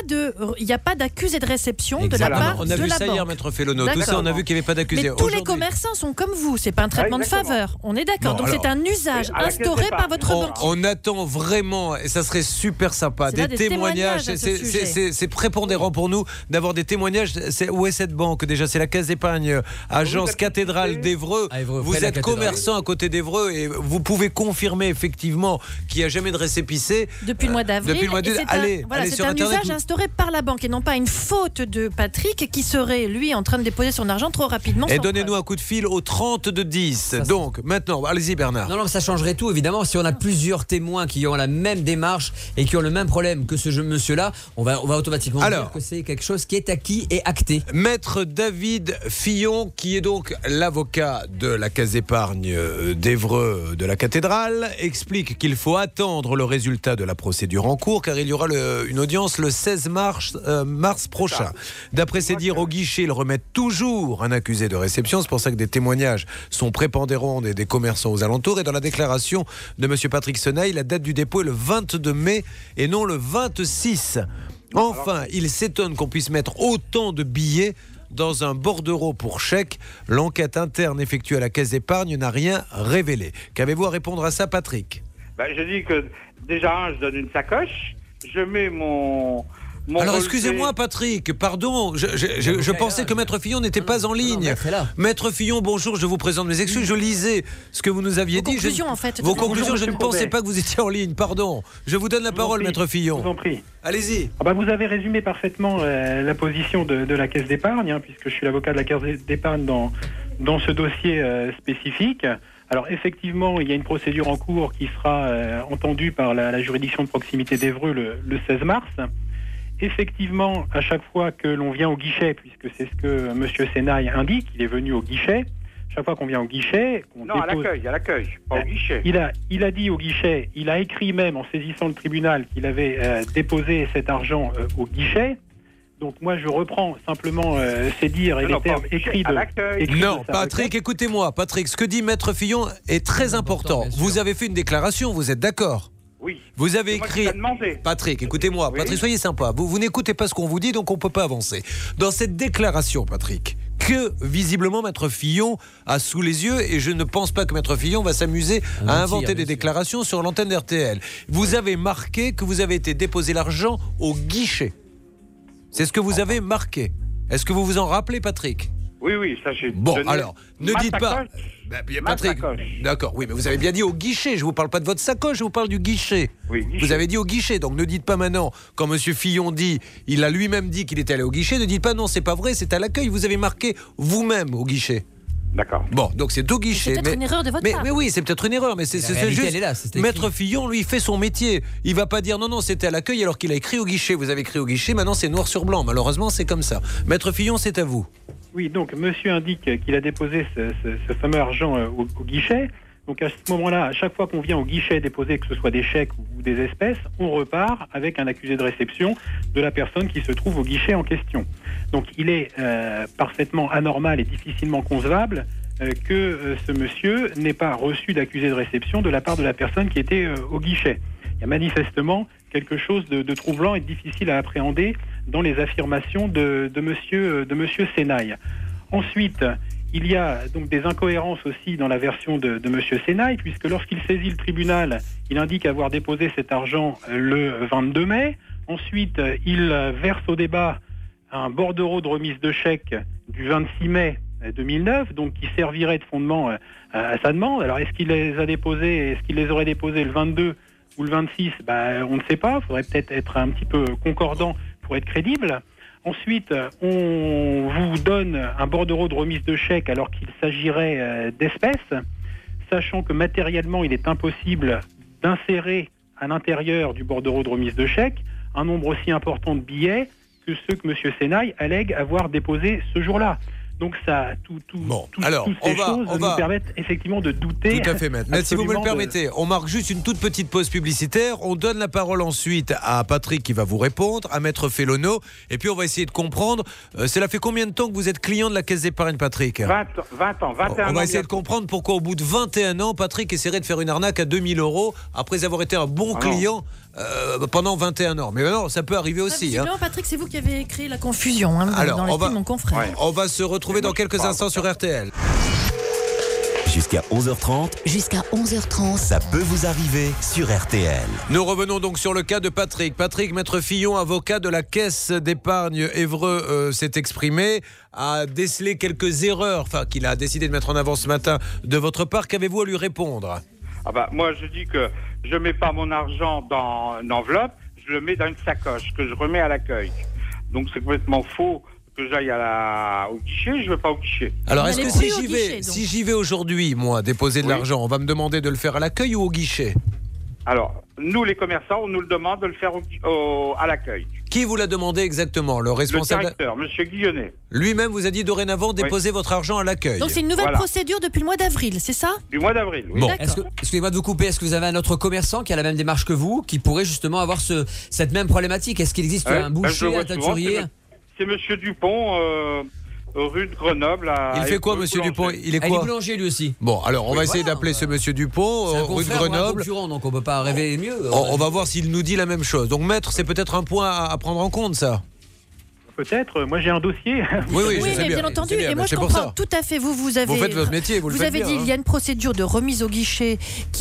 n'y a pas d'accusé de réception de la part de la banque. On a vu ça hier, Maître Fellono. Tout ça, on a vu qu'il n'y avait pas d'accusé. Mais tous les commerçants sont comme vous, c'est pas un traitement de faveur. On est d'accord, donc c'est un usage instauré par votre banquier. On attend vraiment, et ça serait super sympa, des témoignages. C'est prépondérant pour nous d'avoir des témoignages. Où est cette banque déjà? C'est la Caisse d'épargne, agence cathédrale d'Évreux. Vous êtes commerçant à côté d'Évreux et vous pouvez confirmer effectivement qu'il n'y a jamais de récépissé. Depuis le mois d'avril. Allez c'est sur un Internet. usage instauré par la banque et non pas une faute de Patrick qui serait, lui, en train de déposer son argent trop rapidement. Et donnez-nous un coup de fil au 30-10. Donc, maintenant, allez-y Bernard. Non, ça changerait tout, évidemment. Si on a plusieurs témoins qui ont la même démarche et qui ont le même problème que ce monsieur-là, on va automatiquement dire que c'est quelque chose qui est acquis et acté. Maître David Fillon, qui est donc l'avocat de la Caisse d'épargne d'Évreux de la cathédrale, explique qu'il faut attendre le résultat de la procédure en cours car il y aura une audience le 16 mars prochain. D'après ses dires au guichet, ils remettent toujours un accusé de réception. C'est pour ça que des témoignages sont prépondérants des commerçants aux alentours. Et dans la déclaration de M. Patrick Senaille, la date du dépôt est le 22 mai et non le 26. Enfin, il s'étonne qu'on puisse mettre autant de billets dans un bordereau pour chèque. L'enquête interne effectuée à la Caisse d'épargne n'a rien révélé. Qu'avez-vous à répondre à ça, Patrick? Je dis que déjà, je donne une sacoche, je mets mon alors excusez-moi Patrick, pardon, je pensais que Maître Fillon n'était pas en ligne. Maître Fillon, bonjour, je vous présente mes excuses. Je lisais ce que vous nous aviez dit. Vos conclusions, je ne pensais pas que vous étiez en ligne, pardon. Je vous donne la parole, Maître Fillon. Je vous en prie. Allez-y. Vous avez résumé parfaitement la position de la Caisse d'épargne, puisque je suis l'avocat de la Caisse d'épargne dans ce dossier spécifique. Alors effectivement, il y a une procédure en cours qui sera entendue par la juridiction de proximité d'Évreux le 16 mars. Effectivement, à chaque fois que l'on vient au guichet, puisque c'est ce que M. Senaille indique, il est venu au guichet, chaque fois qu'on vient au guichet... à l'accueil, pas au guichet. Il a dit au guichet, il a écrit même en saisissant le tribunal qu'il avait déposé cet argent au guichet. Donc moi je reprends simplement ces dires et les termes écrits de... Non, Patrick, écoutez-moi. Patrick, ce que dit Maître Fillon est très important. Vous avez fait une déclaration, vous êtes d'accord ? Oui. Vous avez écrit... Patrick, écoutez-moi. Oui. Patrick, soyez sympa. Vous n'écoutez pas ce qu'on vous dit, donc on ne peut pas avancer. Dans cette déclaration, Patrick, que visiblement Maître Fillon a sous les yeux, et je ne pense pas que Maître Fillon va s'amuser à inventer des déclarations sur l'antenne d'RTL. Vous avez marqué que vous avez été déposé l'argent au guichet. C'est ce que vous avez marqué. Est-ce que vous vous en rappelez, Patrick ? Oui, ça j'ai... Bon, alors, ne dites pas... Patrick, d'accord, oui, mais vous avez bien dit au guichet. Je ne vous parle pas de votre sacoche, je vous parle du guichet. Oui, guichet. Vous avez dit au guichet, donc ne dites pas maintenant, quand M. Fillon dit, il a lui-même dit qu'il était allé au guichet, ne dites pas non, c'est pas vrai, c'est à l'accueil. Vous avez marqué vous-même au guichet. D'accord. Bon, donc c'est au guichet. C'est peut-être une erreur de votre part. Mais oui, c'est peut-être une erreur, mais c'est juste... Maître Fillon, lui, fait son métier. Il va pas dire non, c'était à l'accueil alors qu'il a écrit au guichet. Vous avez écrit au guichet, maintenant c'est noir sur blanc. Malheureusement, c'est comme ça. Maître Fillon, c'est à vous. Oui, donc monsieur indique qu'il a déposé ce fameux argent au guichet. Donc à ce moment-là, à chaque fois qu'on vient au guichet déposer, que ce soit des chèques ou des espèces, on repart avec un accusé de réception de la personne qui se trouve au guichet en question. Donc il est parfaitement anormal et difficilement concevable que ce monsieur n'ait pas reçu d'accusé de réception de la part de la personne qui était au guichet. Il y a manifestement quelque chose de troublant et de difficile à appréhender dans les affirmations de monsieur Senaille. Ensuite, il y a donc des incohérences aussi dans la version de monsieur Senaille, puisque lorsqu'il saisit le tribunal, il indique avoir déposé cet argent le 22 mai. Ensuite, il verse au débat un bordereau de remise de chèque du 26 mai 2009, donc qui servirait de fondement à sa demande. Alors, est-ce qu'il les aurait déposés le 22 ou le 26 ? On ne sait pas. Il faudrait peut-être être un petit peu concordant pour être crédible. Ensuite, on vous donne un bordereau de remise de chèque alors qu'il s'agirait d'espèces, sachant que matériellement, il est impossible d'insérer à l'intérieur du bordereau de remise de chèque un nombre aussi important de billets que ceux que M. Senaille allègue avoir déposés ce jour-là. Donc ça, toutes ces choses nous permettent effectivement de douter. Tout à fait, maître. Mais si vous me le permettez, on marque juste une toute petite pause publicitaire. On donne la parole ensuite à Patrick qui va vous répondre, à maître Félono, et puis on va essayer de comprendre. Cela fait combien de temps que vous êtes client de la Caisse d'épargne, Patrick ? 20 ans, 21 ans. On va essayer de comprendre pourquoi au bout de 21 ans, Patrick essaierait de faire une arnaque à 2000 € après avoir été un bon client pendant 21 ans. Mais non, ça peut arriver aussi. Non, Patrick, c'est vous qui avez créé la confusion dans l'esprit de mon confrère. Ouais. On va se retrouver dans quelques instants sur RTL. Jusqu'à 11h30. Jusqu'à 11h30. Ça peut vous arriver sur RTL. Nous revenons donc sur le cas de Patrick. Patrick, maître Fillon, avocat de la Caisse d'épargne Évreux, s'est exprimé, a décelé quelques erreurs, qu'il a décidé de mettre en avant ce matin de votre part. Qu'avez-vous à lui répondre ? Moi, je dis que je ne mets pas mon argent dans une enveloppe, je le mets dans une sacoche que je remets à l'accueil. Donc c'est complètement faux que j'aille au guichet, je ne vais pas au guichet. Alors est-ce que si j'y vais aujourd'hui, moi, déposer de l'argent, on va me demander de le faire à l'accueil ou au guichet ? Alors, nous les commerçants, on nous le demande de le faire à l'accueil. Qui vous l'a demandé exactement ? Le responsable ? Le directeur, M. Guillonnet. Lui-même vous a dit dorénavant déposez votre argent à l'accueil. Donc c'est une nouvelle procédure depuis le mois d'avril, c'est ça ? Du mois d'avril, oui. Bon, excusez-moi de vous couper, est-ce que vous avez un autre commerçant qui a la même démarche que vous, qui pourrait justement avoir cette même problématique ? Est-ce qu'il existe un boucher, un teinturier ? C'est M. Dupont, rue de Grenoble. Il fait quoi, M. Dupont ? Il est quoi ? Il est boulanger lui aussi. Bon, alors on va essayer d'appeler ce M. Dupont, rue de Grenoble. Donc on ne peut pas rêver mieux. On va voir s'il nous dit la même chose. Donc maître, c'est peut-être un point à prendre en compte, ça. Peut-être, moi j'ai un dossier. Oui, mais bien entendu. Et moi je comprends tout à fait. Vous avez faites votre métier, vous avez dit il y a une procédure de remise au guichet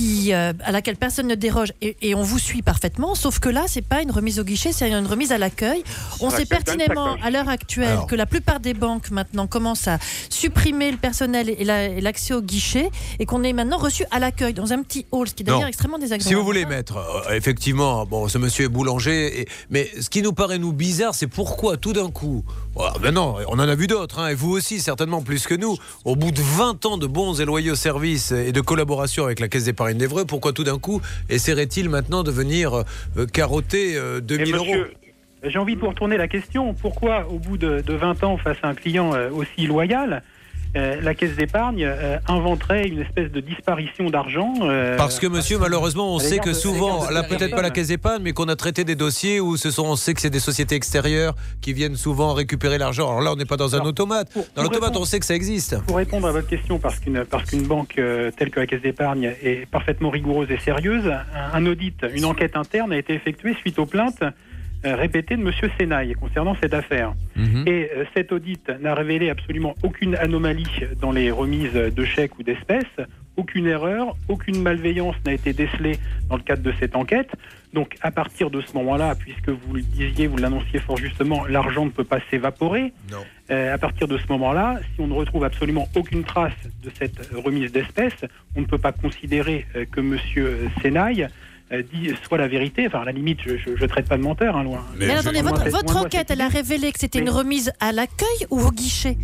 à laquelle personne ne déroge et on vous suit parfaitement. Sauf que là, c'est pas une remise au guichet, c'est une remise à l'accueil. On sait pertinemment à l'heure actuelle que la plupart des banques maintenant commencent à supprimer le personnel et l'accès au guichet et qu'on est maintenant reçu à l'accueil dans un petit hall, ce qui est d'ailleurs extrêmement désagréable. Si vous voulez, maître, effectivement, ce monsieur est boulanger, mais ce qui nous paraît bizarre, c'est pourquoi tout d'un coup, non, on en a vu d'autres, et vous aussi certainement plus que nous, au bout de 20 ans de bons et loyaux services et de collaboration avec la Caisse d'épargne d'Évreux, pourquoi tout d'un coup essaierait-il maintenant de venir carotter 2000 €? J'ai envie de vous retourner la question, pourquoi au bout de 20 ans face à un client aussi loyal, la Caisse d'épargne inventerait une espèce de disparition d'argent Parce que monsieur, malheureusement, on sait que souvent, là peut-être pas la Caisse d'épargne, mais qu'on a traité des dossiers où on sait que c'est des sociétés extérieures qui viennent souvent récupérer l'argent. Alors là, on n'est pas dans un automate. Dans l'automate, on sait que ça existe. Pour répondre à votre question, parce qu'une banque telle que la Caisse d'épargne est parfaitement rigoureuse et sérieuse, un audit, une enquête interne a été effectuée suite aux plaintes répété de M. Senaille concernant cette affaire. Et cet audit n'a révélé absolument aucune anomalie dans les remises de chèques ou d'espèces, aucune erreur, aucune malveillance n'a été décelée dans le cadre de cette enquête. Donc à partir de ce moment-là, puisque vous le disiez, vous l'annonciez fort justement, l'argent ne peut pas s'évaporer. À partir de ce moment-là, si on ne retrouve absolument aucune trace de cette remise d'espèces, on ne peut pas considérer que M. Senaille dit soit la vérité, à la limite je traite pas de menteur, loin. Mais attendez, votre enquête, elle a révélé que c'était une remise à l'accueil ou au guichet ?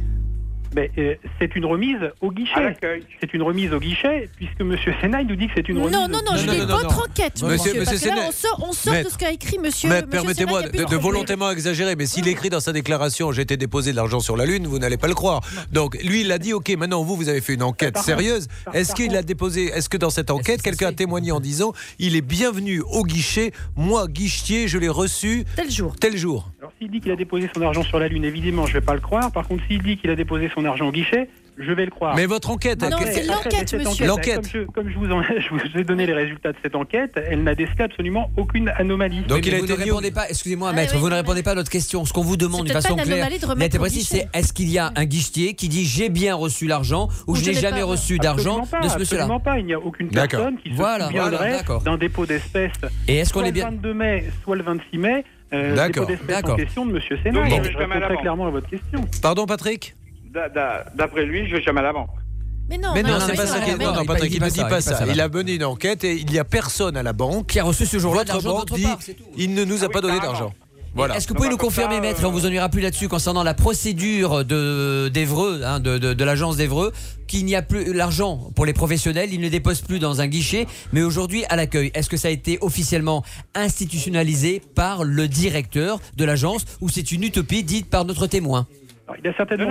C'est une remise au guichet. C'est une remise au guichet, puisque M. Sénaï nous dit que c'est une remise. Non, je lis votre enquête, monsieur. Parce que là, on sort de ce qu'a écrit monsieur. Mais permettez-moi de volontairement exagérer, mais s'il écrit dans sa déclaration « J'ai été déposé de l'argent sur la Lune », vous n'allez pas le croire. Donc, lui, il a dit « Ok, maintenant, vous avez fait une enquête sérieuse. Est-ce qu'il a déposé, est-ce que dans cette enquête, quelqu'un a témoigné en disant « Il est bienvenu au guichet, moi, guichetier, je l'ai reçu tel jour ». Alors, s'il dit qu'il a déposé son argent sur la Lune, évidemment, je ne vais pas le croire. Par contre, s'il dit qu'il a déposé son argent au guichet, je vais le croire. Mais votre enquête... Non, c'est l'enquête, monsieur. Comme je vous ai donné les résultats de cette enquête, elle n'a décelé absolument aucune anomalie. Donc vous ne répondez pas, excusez-moi maître, vous ne répondez pas à notre question. Ce qu'on vous demande d'une façon claire, nette et précise, c'est est-ce qu'il y a un guichetier qui dit j'ai bien reçu l'argent ou je n'ai jamais reçu d'argent de ce monsieur-là? Absolument pas, il n'y a aucune personne qui se souviendrait d'un dépôt d'espèces. Et est-ce qu'on est bien le 22 mai, soit le 26 mai, dépôt d'espèces en question de monsieur Sénaï. Je réponds très clairement à votre question. Pardon Patrick? D'après lui, je vais jamais à la banque. Mais non, c'est pas ça. Non, Patrick, il ne dit pas ça. Il a mené une enquête et il n'y a personne à la banque qui a reçu ce jour-là de l'argent. Votre banque dit il ne nous a pas donné d'argent. Voilà. Est-ce que vous pouvez nous confirmer, maître, on vous ennuiera plus là-dessus concernant la procédure d'Évreux, de l'agence d'Évreux, qu'il n'y a plus l'argent pour les professionnels, ils ne déposent plus dans un guichet, mais aujourd'hui à l'accueil. Est-ce que ça a été officiellement institutionnalisé par le directeur de l'agence ou c'est une utopie dite par notre témoin? Il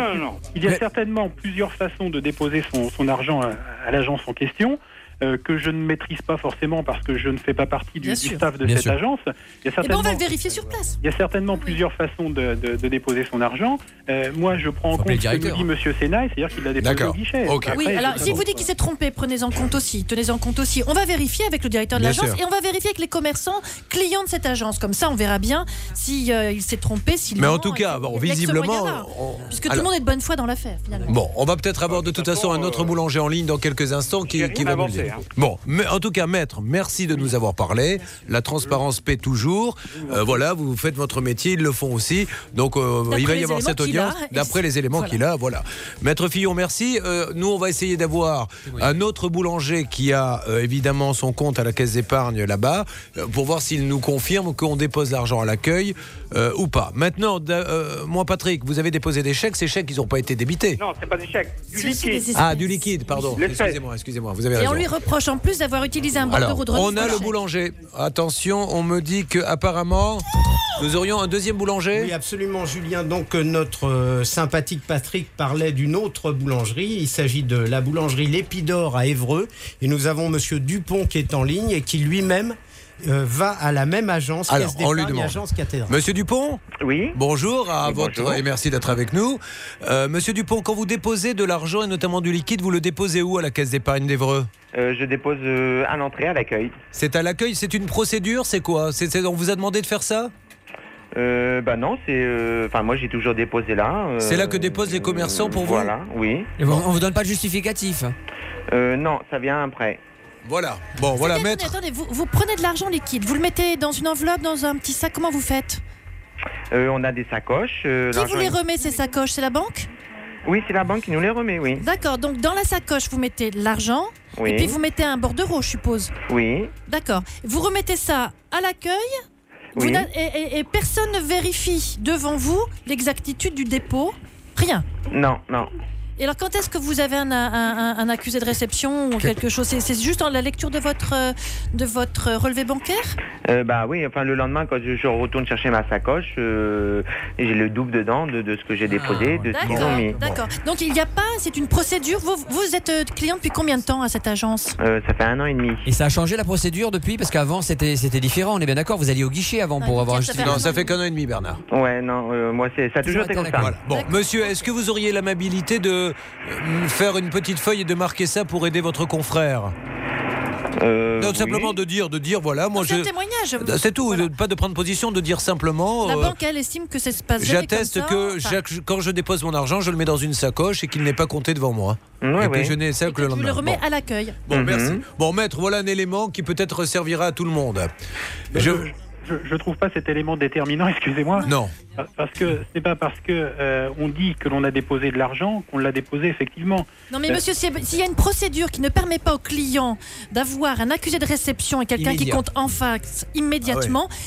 y a certainement plusieurs façons de déposer son argent à l'agence en question. Que je ne maîtrise pas forcément parce que je ne fais pas partie du staff de cette agence. On va le vérifier sur place. Il y a certainement plusieurs façons de déposer son argent. Moi, je prends en compte ce que me dit M. Sénaï, c'est-à-dire qu'il l'a déposé au guichet. Okay. Oui, alors s'il vous dit qu'il s'est trompé, prenez-en compte aussi. Tenez-en compte aussi. On va vérifier avec le directeur de l'agence et on va vérifier avec les commerçants clients de cette agence. Comme ça, on verra bien s'il s'est trompé, s'il Mais en tout cas, visiblement... Puisque tout le monde est de bonne foi dans l'affaire, finalement. Bon, on va peut-être avoir de toute façon un autre boulanger en ligne dans quelques instants qui va nous le dire. Bon, mais en tout cas, maître, merci de nous avoir parlé. La transparence paie toujours. Voilà, vous faites votre métier, ils le font aussi. Donc, il va y avoir cette audience d'après les éléments qu'il a. Voilà. Maître Fillon, merci. Nous, on va essayer d'avoir un autre boulanger qui a évidemment son compte à la caisse d'épargne là-bas pour voir s'il nous confirme qu'on dépose l'argent à l'accueil ou pas. Maintenant, moi, Patrick, vous avez déposé des chèques. Ces chèques, ils n'ont pas été débités. Non, c'est pas des chèques. Du liquide. Ah, du liquide, pardon. Excusez-moi, vous avez raison. Et on lui reproche en plus d'avoir utilisé un bordereau de remise. On a le boulanger. Attention, on me dit qu'apparemment, nous aurions un deuxième boulanger. Oui, absolument, Julien. Donc, notre sympathique Patrick parlait d'une autre boulangerie. Il s'agit de la boulangerie L'Épidore à Évreux. Et nous avons monsieur Dupont qui est en ligne et qui lui-même va à la même agence. Alors, on lui demande. Agence cathédrale. Monsieur Dupont ? Oui. Bonjour à votre et merci d'être avec nous. Monsieur Dupont, quand vous déposez de l'argent et notamment du liquide, vous le déposez où à la caisse d'épargne d'Évreux ? Je dépose à l'entrée, à l'accueil. C'est à l'accueil, c'est une procédure, c'est quoi ? On vous a demandé de faire ça ? Non, c'est. Moi, j'ai toujours déposé là. C'est là que déposent les commerçants pour vous ? Voilà, oui. Et bon, on vous donne pas de justificatif ? Non, ça vient après. Voilà. Bon, voilà, maître. Attendez, vous prenez de l'argent liquide, vous le mettez dans une enveloppe, dans un petit sac. Comment vous faites ? On a des sacoches. Qui vous les remet ces sacoches ? C'est la banque ? Oui, c'est la banque qui nous les remet, oui. D'accord, donc dans la sacoche, vous mettez de l'argent, oui. Et puis vous mettez un bordereau, je suppose. Oui. D'accord. Vous remettez ça à l'accueil, oui. Et personne ne vérifie devant vous l'exactitude du dépôt ? Rien ? Non. Et alors, quand est-ce que vous avez un accusé de réception ou quelque chose ? C'est juste dans la lecture de votre relevé bancaire ? Oui, le lendemain, quand je retourne chercher ma sacoche, j'ai le double dedans de ce que j'ai déposé, de ce qu'ils ont mis. D'accord. Donc, il n'y a pas, c'est une procédure. Vous êtes client depuis combien de temps à cette agence ? Ça fait 1 an et demi. Et ça a changé la procédure depuis ? Parce qu'avant, c'était différent, on est bien d'accord. Vous alliez au guichet avant pour avoir... Non, ça fait qu'1 an et demi, Bernard. Ouais, non, moi, ça a toujours été comme ça. Voilà. Bon, monsieur, est-ce que vous auriez l'amabilité de faire une petite feuille et de marquer ça pour aider votre confrère ? Non, simplement de dire voilà, moi c'est un témoignage. C'est tout, voilà. Pas de prendre position, de dire simplement. La banque, elle estime que ça se passe jamais comme ça. J'atteste que quand je dépose mon argent, je le mets dans une sacoche et qu'il n'est pas compté devant moi. Et que je n'ai ça que le lendemain. Tu le remets à l'accueil. Bon, merci. Bon, maître, voilà un élément qui peut-être servira à tout le monde. Je trouve pas cet élément déterminant, excusez-moi. Non. Parce que c'est pas parce que on dit que l'on a déposé de l'argent qu'on l'a déposé effectivement. Non mais monsieur, s'il y a une procédure qui ne permet pas au client d'avoir un accusé de réception et quelqu'un qui compte en face immédiatement,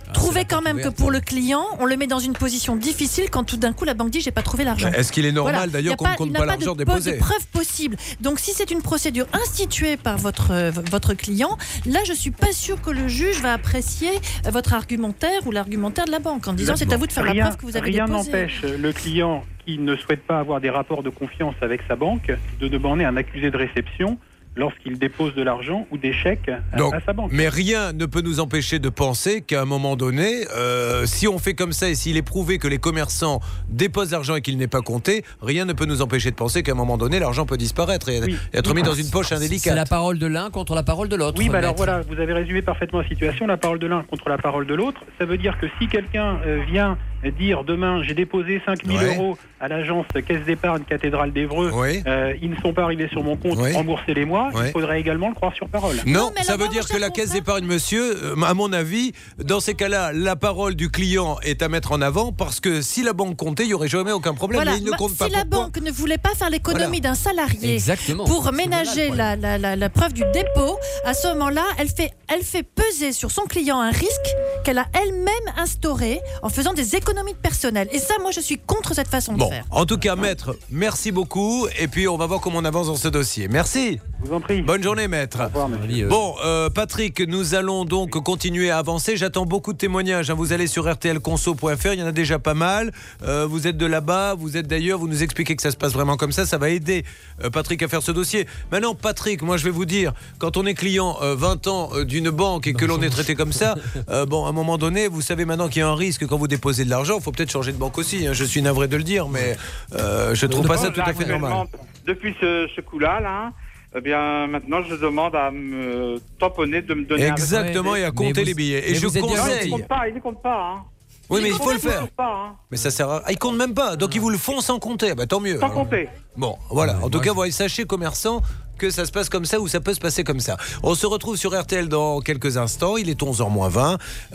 trouvez quand même que pour le client, on le met dans une position difficile quand tout d'un coup la banque dit j'ai pas trouvé l'argent. Est-ce qu'il est normal d'ailleurs qu'on ne compte pas l'argent déposé ? Il n'y a pas de preuve possible. Donc si c'est une procédure instituée par votre client, là je suis pas sûre que le juge va apprécier votre argumentaire ou l'argumentaire de la banque en disant c'est à vous de faire la preuve que vous avez déposé. Rien n'empêche le client qui ne souhaite pas avoir des rapports de confiance avec sa banque de demander un accusé de réception lorsqu'il dépose de l'argent ou des chèques à sa banque. Mais rien ne peut nous empêcher de penser qu'à un moment donné, si on fait comme ça et s'il est prouvé que les commerçants déposent l'argent et qu'il n'est pas compté, rien ne peut nous empêcher de penser qu'à un moment donné, l'argent peut disparaître et être mis dans une poche indélicate. C'est la parole de l'un contre la parole de l'autre. Oui, alors voilà, vous avez résumé parfaitement la situation. La parole de l'un contre la parole de l'autre. Ça veut dire que si quelqu'un vient dire demain j'ai déposé 5 000 € à l'agence Caisse d'épargne Cathédrale d'Évreux, ils ne sont pas arrivés sur mon compte, remboursez-les-moi, il faudrait également le croire sur parole. Non, ça veut dire que la Caisse d'épargne, monsieur, à mon avis, dans ces cas-là, la parole du client est à mettre en avant parce que si la banque comptait, il n'y aurait jamais aucun problème. Voilà. Mais il ne compte pas. Si la banque ne voulait pas faire l'économie d'un salarié pour ménager la preuve du dépôt, à ce moment-là, elle fait peser sur son client un risque qu'elle a elle-même instauré en faisant des économies de personnel. Et ça, moi, je suis contre cette façon de faire. En tout cas, maître, merci beaucoup. Et puis, on va voir comment on avance dans ce dossier. Merci. Je vous en prie. Bonne journée, maître. Au revoir, bon, Patrick, nous allons donc continuer à avancer. J'attends beaucoup de témoignages. Vous allez sur rtlconso.fr. Il y en a déjà pas mal. Vous êtes de là-bas, vous êtes d'ailleurs. Vous nous expliquez que ça se passe vraiment comme ça. Ça va aider Patrick à faire ce dossier. Maintenant, Patrick, moi, je vais vous dire, quand on est client 20 ans d'une banque et que l'on est traité comme ça, à un moment donné, vous savez maintenant qu'il y a un risque quand vous déposez de l'argent. Il faut peut-être changer de banque aussi. Je suis navré de le dire, mais je trouve pas ça tout à fait normal. Depuis ce coup-là, eh bien, maintenant, je demande à me tamponner, de me donner exactement, et à compter les billets. Et je conseille. Il ne compte pas. Oui, mais il faut le faire. Mais ça sert à... Il compte même pas. Donc, ils vous le font sans compter. Tant mieux. Sans compter. Bon, voilà. En tout cas, sachez, commerçants, que ça se passe comme ça ou ça peut se passer comme ça. On se retrouve sur RTL dans quelques instants. Il est 11h-20.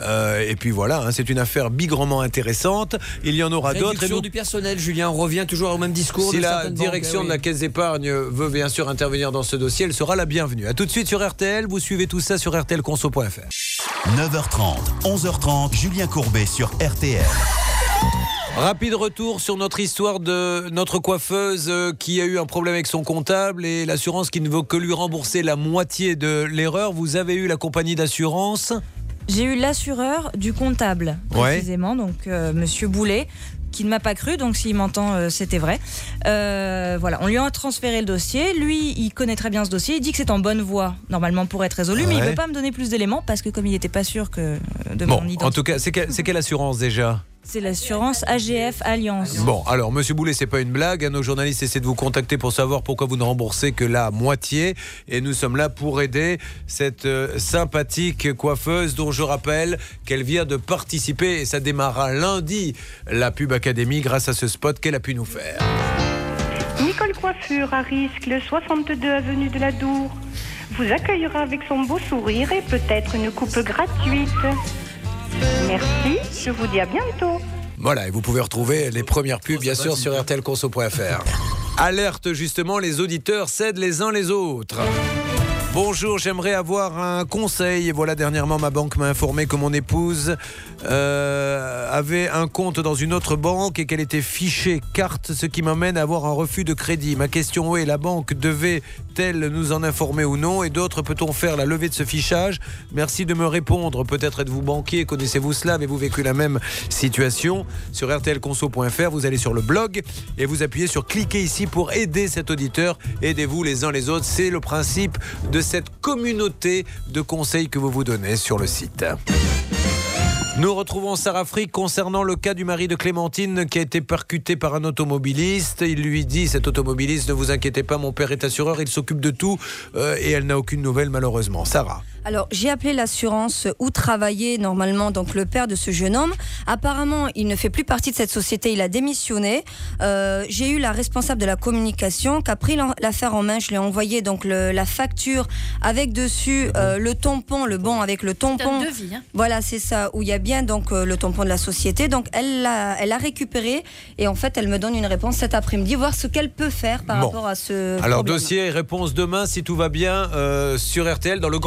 Et puis voilà, c'est une affaire bigrement intéressante. Il y en aura d'autres. Réduction du personnel, Julien. On revient toujours au même discours. Si la direction de la Caisse d'épargne veut bien sûr intervenir dans ce dossier, elle sera la bienvenue. A tout de suite sur RTL. Vous suivez tout ça sur rtlconso.fr. 9h30, 11h30, Julien Courbet sur RTL. Rapide retour sur notre histoire de notre coiffeuse qui a eu un problème avec son comptable et l'assurance qui ne veut que lui rembourser la moitié de l'erreur. Vous avez eu la compagnie d'assurance ? J'ai eu l'assureur du comptable, précisément, donc Monsieur Boulet, qui ne m'a pas cru, donc s'il m'entend, c'était vrai. Voilà, on lui a transféré le dossier. Lui, il connaît très bien ce dossier. Il dit que c'est en bonne voie, normalement, pour être résolu, mais il ne veut pas me donner plus d'éléments parce que comme il n'était pas sûr que de mon identité. En tout cas, c'est quelle assurance déjà ? C'est l'assurance AGF Alliance. Bon, alors, Monsieur Boulet, c'est pas une blague. Nos journalistes essaient de vous contacter pour savoir pourquoi vous ne remboursez que la moitié. Et nous sommes là pour aider cette sympathique coiffeuse dont je rappelle qu'elle vient de participer, et ça démarra lundi, la Pub Académie, grâce à ce spot qu'elle a pu nous faire. Nicole Coiffure à Risque, le 62 avenue de la Dour, vous accueillera avec son beau sourire et peut-être une coupe gratuite. Merci, je vous dis à bientôt. Voilà, et vous pouvez retrouver les premières pubs, bien sûr, sur rtlconso.fr. Alerte, justement, les auditeurs s'aident les uns les autres. Bonjour, j'aimerais avoir un conseil. Et voilà, dernièrement, ma banque m'a informé que mon épouse avait un compte dans une autre banque et qu'elle était fichée carte, ce qui m'amène à avoir un refus de crédit. Ma question est, la banque devait-elle nous en informer ou non? Et d'autres, peut-on faire la levée de ce fichage? Merci de me répondre. Peut-être êtes-vous banquier, connaissez-vous cela? Avez-vous vécu la même situation? Sur rtlconso.fr, vous allez sur le blog et vous appuyez sur cliquez ici pour aider cet auditeur. Aidez-vous les uns les autres. C'est le principe de cette communauté de conseils que vous vous donnez sur le site. Nous retrouvons Sarah Frick concernant le cas du mari de Clémentine qui a été percuté par un automobiliste. Il lui dit, cet automobiliste, ne vous inquiétez pas, mon père est assureur, il s'occupe de tout et elle n'a aucune nouvelle malheureusement. Sarah. Alors, j'ai appelé l'assurance où travaillait normalement donc le père de ce jeune homme. Apparemment, il ne fait plus partie de cette société, il a démissionné. J'ai eu la responsable de la communication qui a pris l'affaire en main. Je lui ai envoyé donc la facture avec dessus le tampon, le bon avec le tampon. C'est un devis, hein. Voilà, c'est ça, où il y a bien donc le tampon de la société. Donc, elle l'a récupéré et en fait, elle me donne une réponse cet après-midi, voir ce qu'elle peut faire par rapport à ce Alors, problème. dossier et réponse demain, si tout va bien, sur RTL, dans le grand studio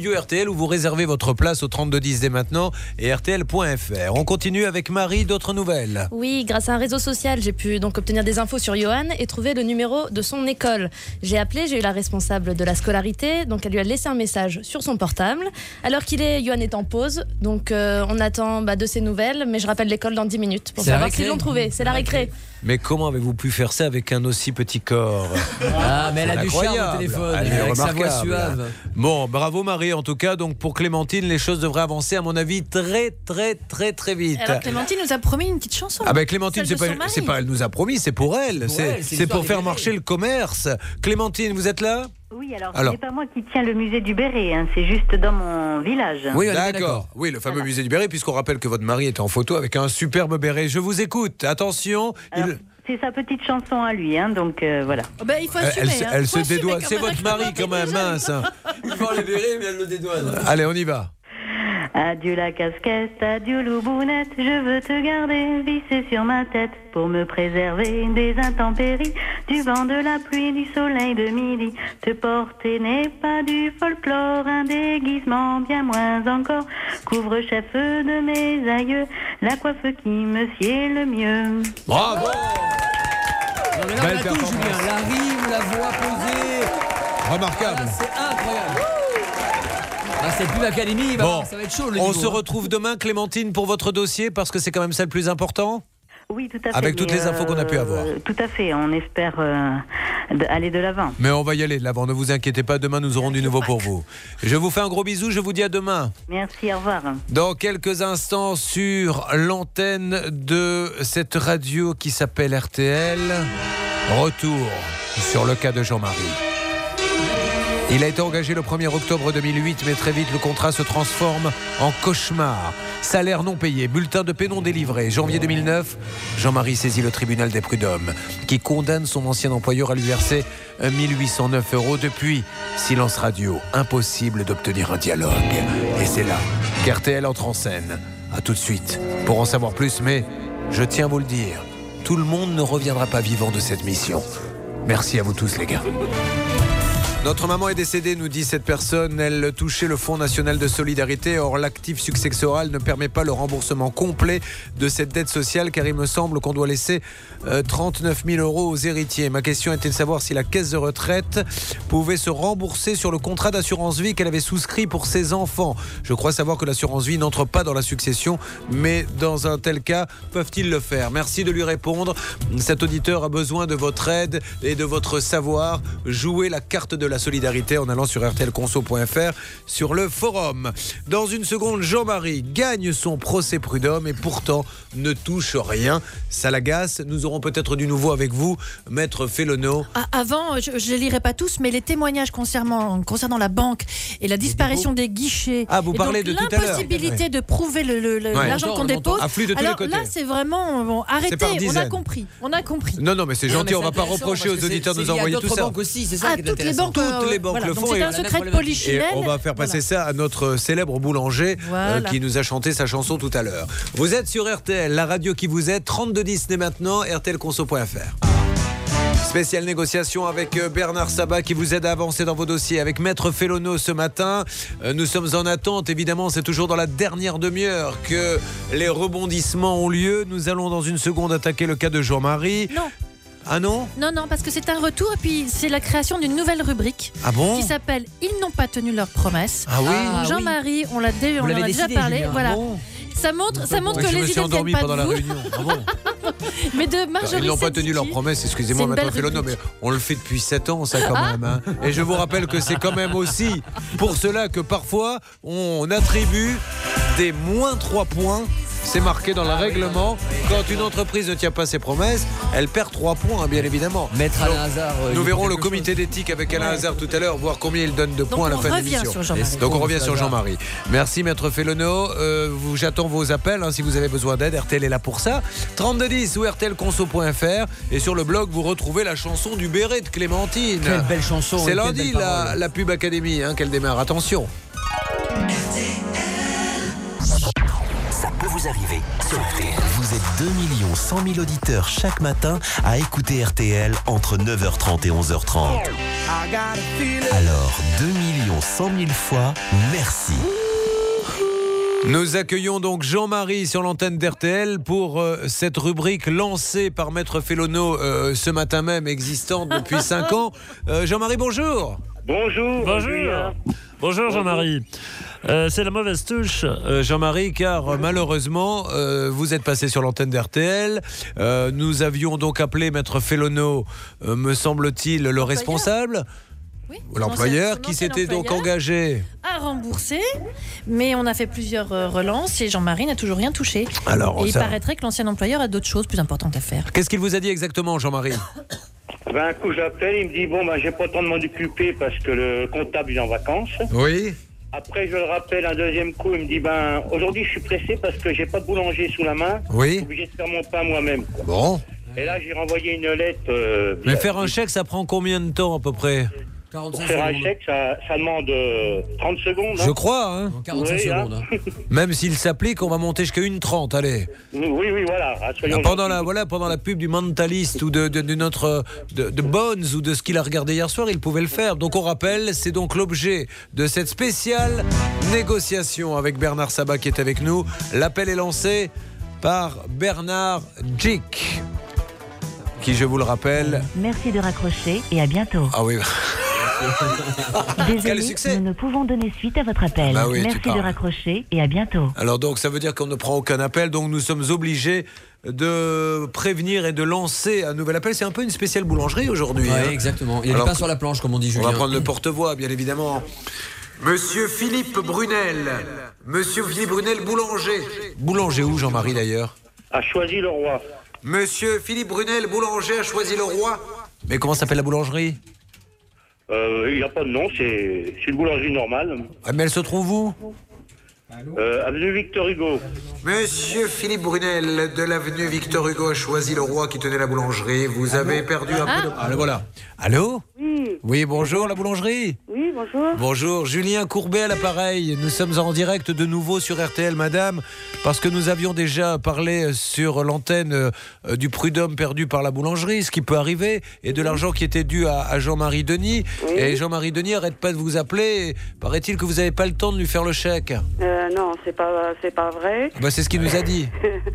radio RTL ou vous réservez votre place au 3210 dès maintenant et RTL.fr. On continue avec Marie, d'autres nouvelles. Oui, grâce à un réseau social, j'ai pu donc obtenir des infos sur Johan et trouver le numéro de son école. J'ai appelé, j'ai eu la responsable de la scolarité, donc elle lui a laissé un message sur son portable. Alors Johan est en pause, donc on attend de ses nouvelles, mais je rappelle l'école dans 10 minutes pour savoir s'ils l'ont trouvé. C'est la récré. Mais comment avez-vous pu faire ça avec un aussi petit corps? Ah, mais elle a du charme au téléphone, avec sa voix suave. Bon, bravo Marie, en tout cas. Donc pour Clémentine, les choses devraient avancer, à mon avis, très vite. Alors Clémentine nous a promis une petite chanson. Ah ben Clémentine, c'est pas elle nous a promis, c'est pour elle. C'est pour faire marcher le commerce. Clémentine, vous êtes là? Oui, alors ce n'est pas moi qui tiens le musée du Béret, c'est juste dans mon village. Oui, d'accord. Oui, le fameux musée du Béret, puisqu'on rappelle que votre mari était en photo avec un superbe béret. Je vous écoute, attention. Alors, c'est sa petite chanson à lui, donc voilà. Il faut assumer. Elle se dédouane. C'est votre mari quand même, mince. Il prend les bérets, mais elle le dédouane. Allez, on y va. Adieu la casquette, adieu loubounette, je veux te garder vissée sur ma tête pour me préserver des intempéries, du vent, de la pluie, du soleil de midi. Te porter n'est pas du folklore, un déguisement bien moins encore. Couvre-chef de mes aïeux, la coiffe qui me sied le mieux. Bravo! Non mais là, on a tout, Julien, la rime, la voix posée. Remarquable. Voilà, c'est incroyable. C'est plus l'académie, ça va être chaud. On se retrouve demain, Clémentine, pour votre dossier, parce que c'est quand même ça le plus important. Oui, tout à fait. Avec toutes les infos qu'on a pu avoir. Tout à fait, on espère aller de l'avant. Mais on va y aller de l'avant, ne vous inquiétez pas, demain nous aurons du nouveau pour vous. Je vous fais un gros bisou, je vous dis à demain. Merci, au revoir. Dans quelques instants, sur l'antenne de cette radio qui s'appelle RTL, retour sur le cas de Jean-Marie. Il a été engagé le 1er octobre 2008, mais très vite le contrat se transforme en cauchemar. Salaire non payé, bulletin de paie non délivré. Janvier 2009, Jean-Marie saisit le tribunal des prud'hommes, qui condamne son ancien employeur à lui verser 1 809 €. Depuis, silence radio, impossible d'obtenir un dialogue. Et c'est là qu'RTL entre en scène. A tout de suite pour en savoir plus, mais je tiens à vous le dire, tout le monde ne reviendra pas vivant de cette mission. Merci à vous tous les gars. Notre maman est décédée, nous dit cette personne. Elle touchait le Fonds national de solidarité. Or, l'actif successoral ne permet pas le remboursement complet de cette dette sociale, car il me semble qu'on doit laisser 39 000 € aux héritiers. Ma question était de savoir si la caisse de retraite pouvait se rembourser sur le contrat d'assurance vie qu'elle avait souscrit pour ses enfants. Je crois savoir que l'assurance vie n'entre pas dans la succession, mais dans un tel cas, peuvent-ils le faire? Merci de lui répondre. Cet auditeur a besoin de votre aide et de votre savoir. Jouez la carte de la solidarité en allant sur rtlconso.fr sur le forum. Dans une seconde, Jean-Marie gagne son procès prud'homme et pourtant ne touche rien. Ça l'agace. Nous aurons peut-être du nouveau avec vous, Maître Félono. Avant, je ne les lirai pas tous, mais les témoignages concernant la banque et la disparition des guichets. Ah, vous parlez de tout à l'heure. L'impossibilité de prouver l'argent qu'on dépose. Alors là, c'est vraiment arrêtez. On a compris. Non, mais c'est gentil. On ne va pas reprocher aux auditeurs de nous envoyer tout ça. Il y a d'autres banques aussi, c'est ça qui est intéressant. Toutes les banques le font. C'est un secret de polichinelle. Et on va faire passer ça à notre célèbre boulanger qui nous a chanté sa chanson tout à l'heure. Vous êtes sur RTL, la radio qui vous aide. 3210 dès maintenant, rtlconso.fr. Spéciale négociation avec Bernard Sabat qui vous aide à avancer dans vos dossiers. Avec Maître Félono ce matin, nous sommes en attente. Évidemment, c'est toujours dans la dernière demi-heure que les rebondissements ont lieu. Nous allons dans une seconde attaquer le cas de Jean-Marie. Non. Ah non ? Non, parce que c'est un retour et puis c'est la création d'une nouvelle rubrique qui s'appelle « Ils n'ont pas tenu leurs promesses ». Ah oui. Jean-Marie, on en a déjà parlé. Julien. Voilà. Bon. Ça montre que les idées ne viennent pas de vous. Je me suis endormi pendant la réunion. Ah bon. Mais de Marjorie Ils n'ont pas tenu leurs promesses, excusez-moi, Maître Félono, mais on le fait depuis 7 ans, ça, quand même. Hein. Et je vous rappelle que c'est quand même aussi pour cela que parfois on attribue des moins 3 points. C'est marqué dans le règlement. Quand une entreprise ne tient pas ses promesses, elle perd 3 points, bien évidemment. Maître Alain Hazard. Nous verrons le comité d'éthique avec Alain Hazard tout à l'heure, voir combien il donne de points à la fin de l'émission. Donc on revient sur Jean-Marie. Merci Maître Félono. J'attends vos appels si vous avez besoin d'aide. RTL est là pour ça. 3210 ou rtlconso.fr. Et sur le blog, vous retrouvez la chanson du béret de Clémentine. Quelle belle chanson. C'est lundi la pub Académie qu'elle démarre. Attention. Ça peut vous vous arrivez sur RTL. Vous êtes 2 100 000 auditeurs chaque matin à écouter RTL entre 9h30 et 11h30. Alors, 2 100 000 fois, merci. Nous accueillons donc Jean-Marie sur l'antenne d'RTL pour cette rubrique lancée par Maître Félono ce matin même, existante depuis 5 ans. Jean-Marie, bonjour. Bonjour. Bonjour Jean-Marie. C'est la mauvaise touche. Jean-Marie, car malheureusement, vous êtes passé sur l'antenne d'RTL. Nous avions donc appelé Maître Félono, me semble-t-il, le responsable. Oui, l'employeur qui s'était donc engagé à rembourser, mais on a fait plusieurs relances et Jean-Marie n'a toujours rien touché. Alors, et il paraîtrait que l'ancien employeur a d'autres choses plus importantes à faire. Qu'est-ce qu'il vous a dit exactement, Jean-Marie? Un coup j'appelle, il me dit j'ai pas le temps de m'en occuper parce que le comptable est en vacances. Oui. Après je le rappelle un deuxième coup, il me dit aujourd'hui je suis pressé parce que j'ai pas de boulanger sous la main. Oui. Je suis obligé de faire mon pain moi-même. Bon. Et là j'ai renvoyé une lettre. Mais faire un chèque, ça prend combien de temps à peu près? Pour faire un chèque, ça demande 30 secondes. Je crois, hein. 45 secondes. Hein. Même s'il s'applique, on va monter jusqu'à 1:30, allez. Oui, voilà. Pendant la pub du Mentalist ou de notre de Bones ou de ce qu'il a regardé hier soir, il pouvait le faire. Donc on rappelle, c'est donc l'objet de cette spéciale négociation avec Bernard Sabat qui est avec nous. L'appel est lancé par Bernard Djic, qui, je vous le rappelle... Merci de raccrocher et à bientôt. Ah oui. Désolé, nous ne pouvons donner suite à votre appel. Bah oui, merci de raccrocher et à bientôt. Alors donc ça veut dire qu'on ne prend aucun appel, donc nous sommes obligés de prévenir et de lancer un nouvel appel. C'est un peu une spéciale boulangerie aujourd'hui. Oui, exactement. Il y a du pain sur la planche, comme on dit, Julien. On va prendre le porte-voix, bien évidemment. Monsieur Philippe Brunel. Monsieur Philippe Brunel, boulanger. Boulanger où, Jean-Marie, d'ailleurs? À Choisy-le-Roi. Monsieur Philippe Brunel, boulanger à Choisy-le-Roi. Mais comment s'appelle la boulangerie? Il n'y a pas de nom, c'est une boulangerie normale. Ah, mais elle se trouve où? Avenue Victor Hugo. Monsieur Philippe Brunel de l'avenue Victor Hugo a choisi le roi qui tenait la boulangerie. Vous avez perdu un peu de... Ah, le voilà. Allô? Oui, bonjour la boulangerie. Oui, bonjour. Bonjour, Julien Courbet à l'appareil. Nous sommes en direct de nouveau sur RTL, madame, parce que nous avions déjà parlé sur l'antenne du prud'homme perdu par la boulangerie, ce qui peut arriver, et de l'argent qui était dû à Jean-Marie Denis. Oui. Et Jean-Marie Denis arrête pas de vous appeler. Paraît-il que vous n'avez pas le temps de lui faire le chèque. Non, c'est pas vrai. Bah, c'est ce qu'il nous a dit.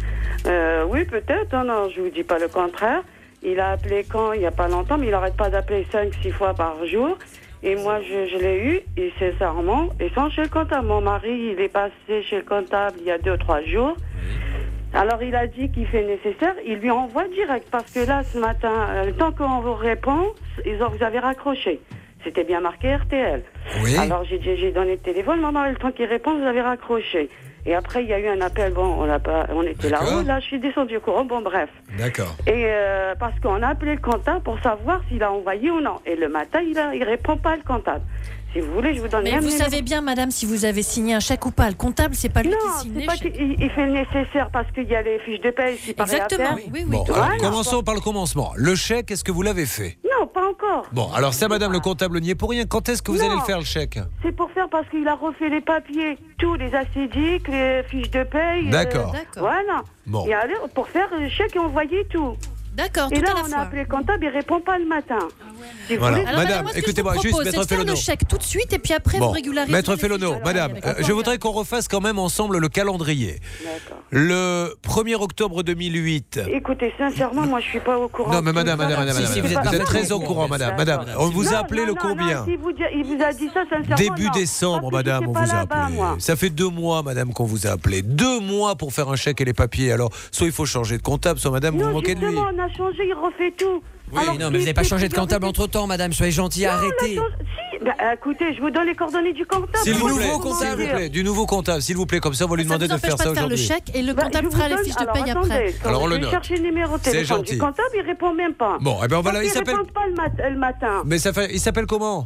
Oui, peut-être. Non, je vous dis pas le contraire. Il a appelé il n'y a pas longtemps, mais il n'arrête pas d'appeler 5-6 fois par jour. Et moi, je l'ai eu, et sincèrement, et sans chez le comptable. Mon mari, il est passé chez le comptable il y a 2-3 jours. Alors, il a dit qu'il fait nécessaire. Il lui envoie direct, parce que là, ce matin, le temps qu'on vous répond, vous avez raccroché. C'était bien marqué RTL. Oui. Alors, j'ai donné le téléphone. Maman, le temps qu'il répond, vous avez raccroché. Et après, il y a eu un appel. Bon, on était là-haut. Là, je suis descendue au courant. Bon, bref. D'accord. Et parce qu'on a appelé le comptable pour savoir s'il a envoyé ou non. Et le matin, il répond pas, le comptable. Si vous voulez, je vous donne. Mais vous savez bien, madame, si vous avez signé un chèque ou pas. Le comptable, c'est pas lui qui signe. Non, c'est pas qu'il fait le nécessaire parce qu'il y a les fiches de paie. Exactement. Oui. Bon, alors, commençons par le commencement. Le chèque, est-ce que vous l'avez fait? Non, pas encore. Bon, alors ça, madame, le comptable n'y est pour rien. Quand est-ce que vous allez le faire, le chèque? C'est pour faire parce qu'il a refait les papiers, tous les acédiques, les fiches de paie. D'accord. Voilà. Bon. Et alors, pour faire le chèque et envoyer tout. D'accord. Et là, on a appelé le comptable, il répond pas le matin. Si voilà. vous voulez... Madame, écoutez-moi, juste Maître Félono. Le chèque tout de suite et puis après vous régularisez. Maître Félono, madame, je voudrais qu'on refasse quand même ensemble le calendrier. D'accord. Le 1er octobre 2008. Écoutez, sincèrement, moi je suis pas au courant. Non, mais madame, vous êtes très au courant, madame. Madame, on vous a appelé le combien? Il vous a dit ça sincèrement. Début décembre, madame, on vous a appelé. Ça fait 2 mois, madame, qu'on vous a appelé. 2 mois pour faire un chèque et les papiers. Alors, soit il faut changer de comptable, soit madame, vous vous moquez de lui. Non, on a changé, il refait tout. Oui, alors, non, mais vous n'avez pas changé de comptable entre-temps, madame. Soyez gentille, arrêtez. Si, écoutez, je vous donne les coordonnées du comptable. S'il vous plaît, du nouveau comptable, s'il vous plaît, comme ça, on va lui demander de faire ça aujourd'hui. Le chèque et le comptable fera les fiches de paye après. Alors on le note. Je vais chercher le numéro de téléphone du comptable, il répond même pas. Bon, eh ben on va là, il s'appelle. Il répond pas le matin. Mais il s'appelle comment?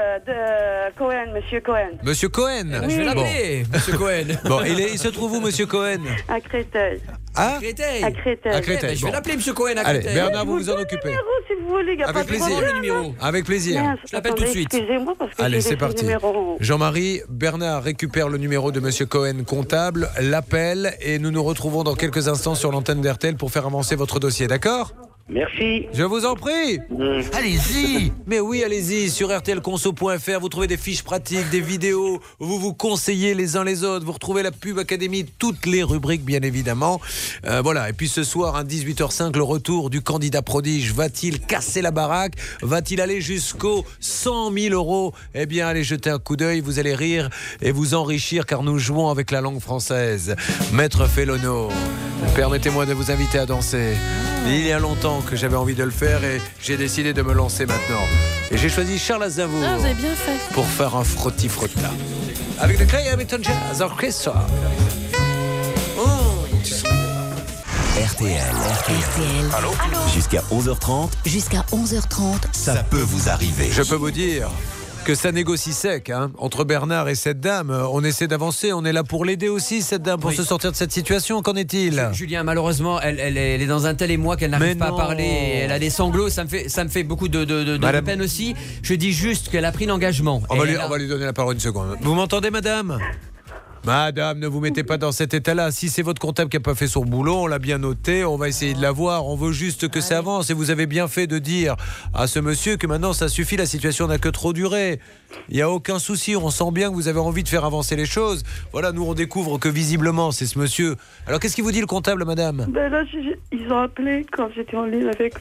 Cohen, monsieur Cohen. Monsieur Cohen. Je vais l'appeler, monsieur Cohen. Bon, il se trouve où, monsieur Cohen? À Créteil. À Créteil. À Créteil. Je vais l'appeler, monsieur Cohen, à Allez, Créteil. Bernard, vous vous en occupez. Si vous voulez, il n'y a Avec pas de plaisir. problème. Avec plaisir. Je l'appelle tout de suite. Excusez-moi parce que Allez, j'ai c'est laissé le parti. numéro. Jean-Marie, Bernard récupère le numéro de monsieur Cohen, comptable, l'appelle et nous nous retrouvons dans quelques instants sur l'antenne d'RTL pour faire avancer votre dossier, d'accord ? Merci. Je vous en prie. Allez-y. Mais oui, allez-y. Sur rtlconso.fr, vous trouvez des fiches pratiques, des vidéos. Vous vous conseillez les uns les autres. Vous retrouvez la pub académie, toutes les rubriques, bien évidemment. Voilà. Et puis ce soir, à 18h05, le retour du candidat prodige. Va-t-il casser la baraque ? Va-t-il aller jusqu'aux 100 000 euros ? Eh bien, allez jeter un coup d'œil. Vous allez rire et vous enrichir car nous jouons avec la langue française. Maître Félono, permettez-moi de vous inviter à danser. Il y a longtemps que j'avais envie de le faire et j'ai décidé de me lancer maintenant. Et j'ai choisi Charles Aznavour vous avez bien fait. pour faire un frotti-frotta. Avec le Clay Hamilton Jazz Orchestra. RTL. RTL. Jusqu'à 11h30, Jusqu'à 11h30. ça peut vous arriver. Je peux vous dire que ça négocie sec entre Bernard et cette dame. On essaie d'avancer, on est là pour l'aider aussi, cette dame, pour se sortir de cette situation. Qu'en est-il ? Julien, malheureusement, elle est dans un tel émoi qu'elle n'arrive pas à parler. Elle a des sanglots, ça me fait beaucoup de peine aussi. Je dis juste qu'elle a pris l'engagement. On va lui donner la parole une seconde. Vous m'entendez, madame ? Madame, ne vous mettez pas dans cet état-là. Si c'est votre comptable qui n'a pas fait son boulot, on l'a bien noté, on va essayer de la voir. On veut juste que ça avance. Et vous avez bien fait de dire à ce monsieur que maintenant ça suffit, la situation n'a que trop duré. Il n'y a aucun souci, on sent bien que vous avez envie de faire avancer les choses. Voilà, nous on découvre que visiblement c'est ce monsieur. Alors qu'est-ce qu'il vous dit le comptable, madame ? Ben là, ils ont appelé quand j'étais en ligne avec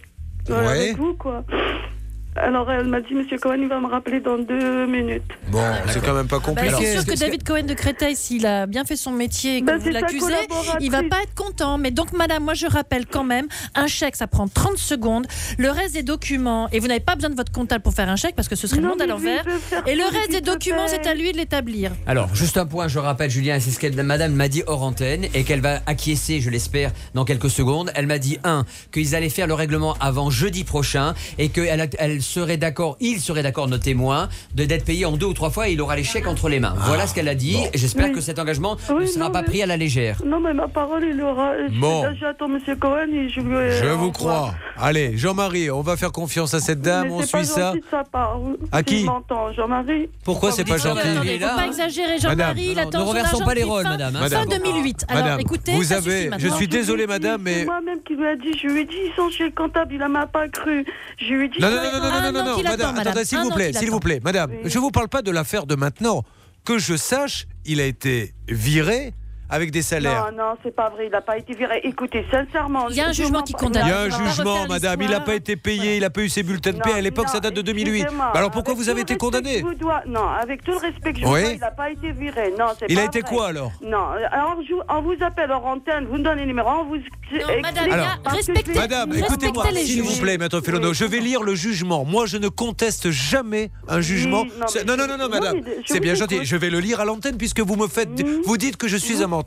vous, quoi. Alors elle m'a dit, monsieur Cohen, il va me rappeler dans 2 minutes. Bon, c'est quand même pas compliqué. C'est sûr que David Cohen de Créteil, s'il a bien fait son métier et que vous l'accusez, il va pas être content. Mais donc, madame, moi je rappelle quand même, un chèque, ça prend 30 secondes. Le reste des documents, et vous n'avez pas besoin de votre comptable pour faire un chèque parce que ce serait le monde à l'envers. Et le reste des documents, c'est à lui de l'établir. Alors, juste un point, je rappelle, Julien, c'est ce que madame m'a dit hors antenne et qu'elle va acquiescer, je l'espère, dans quelques secondes. Elle m'a dit, qu'ils allaient faire le règlement avant jeudi prochain et qu'elle serait d'accord, il serait d'accord, nos témoins, d'être payé en 2 ou 3 fois et il aura les chèques entre les mains. Voilà ce qu'elle a dit. Et j'espère que cet engagement ne sera pas pris à la légère. Non, mais ma parole, il aura. Bon. J'attends monsieur Cohen et je lui. Je vous crois. Allez, Jean-Marie, on va faire confiance à cette dame, on suit ça. À qui ? Jean-Marie. Pourquoi c'est pas gentil ? Il ne faut pas exagérer, Jean-Marie. Il attend ne reversons pas les rôles, madame. Fin 2008. Alors écoutez, vous avez. Je suis désolé, madame, mais. C'est moi-même qui lui a dit. Je lui ai dit, ils sont chez le comptable. Il ne m'a pas cru. Je lui ai dit. Non, madame, attendez, s'il vous plaît, madame, je vous parle pas de l'affaire de maintenant. Que je sache, il a été viré avec des salaires. Non, c'est pas vrai, il n'a pas été viré. Écoutez, sincèrement... Il y a un jugement qui condamne. Il y a un jugement, madame, il n'a pas été payé, il n'a pas eu ses bulletins de paie. À l'époque, ça date de 2008. Alors pourquoi vous avez été condamné ? Non, avec tout le respect que je vous dois, il n'a pas été viré. Non, c'est pas vrai. Il a été quoi alors ? Non, alors on vous appelle hors antenne, vous nous donnez le numéro, on vous... Madame, écoutez-moi, s'il vous plaît, maître Félono, je vais lire le jugement. Moi, je ne conteste jamais un jugement. Non, madame, c'est bien gentil. Je vais le lire à l'antenne puisque vous me faites... Vous dites que je suis un menteur.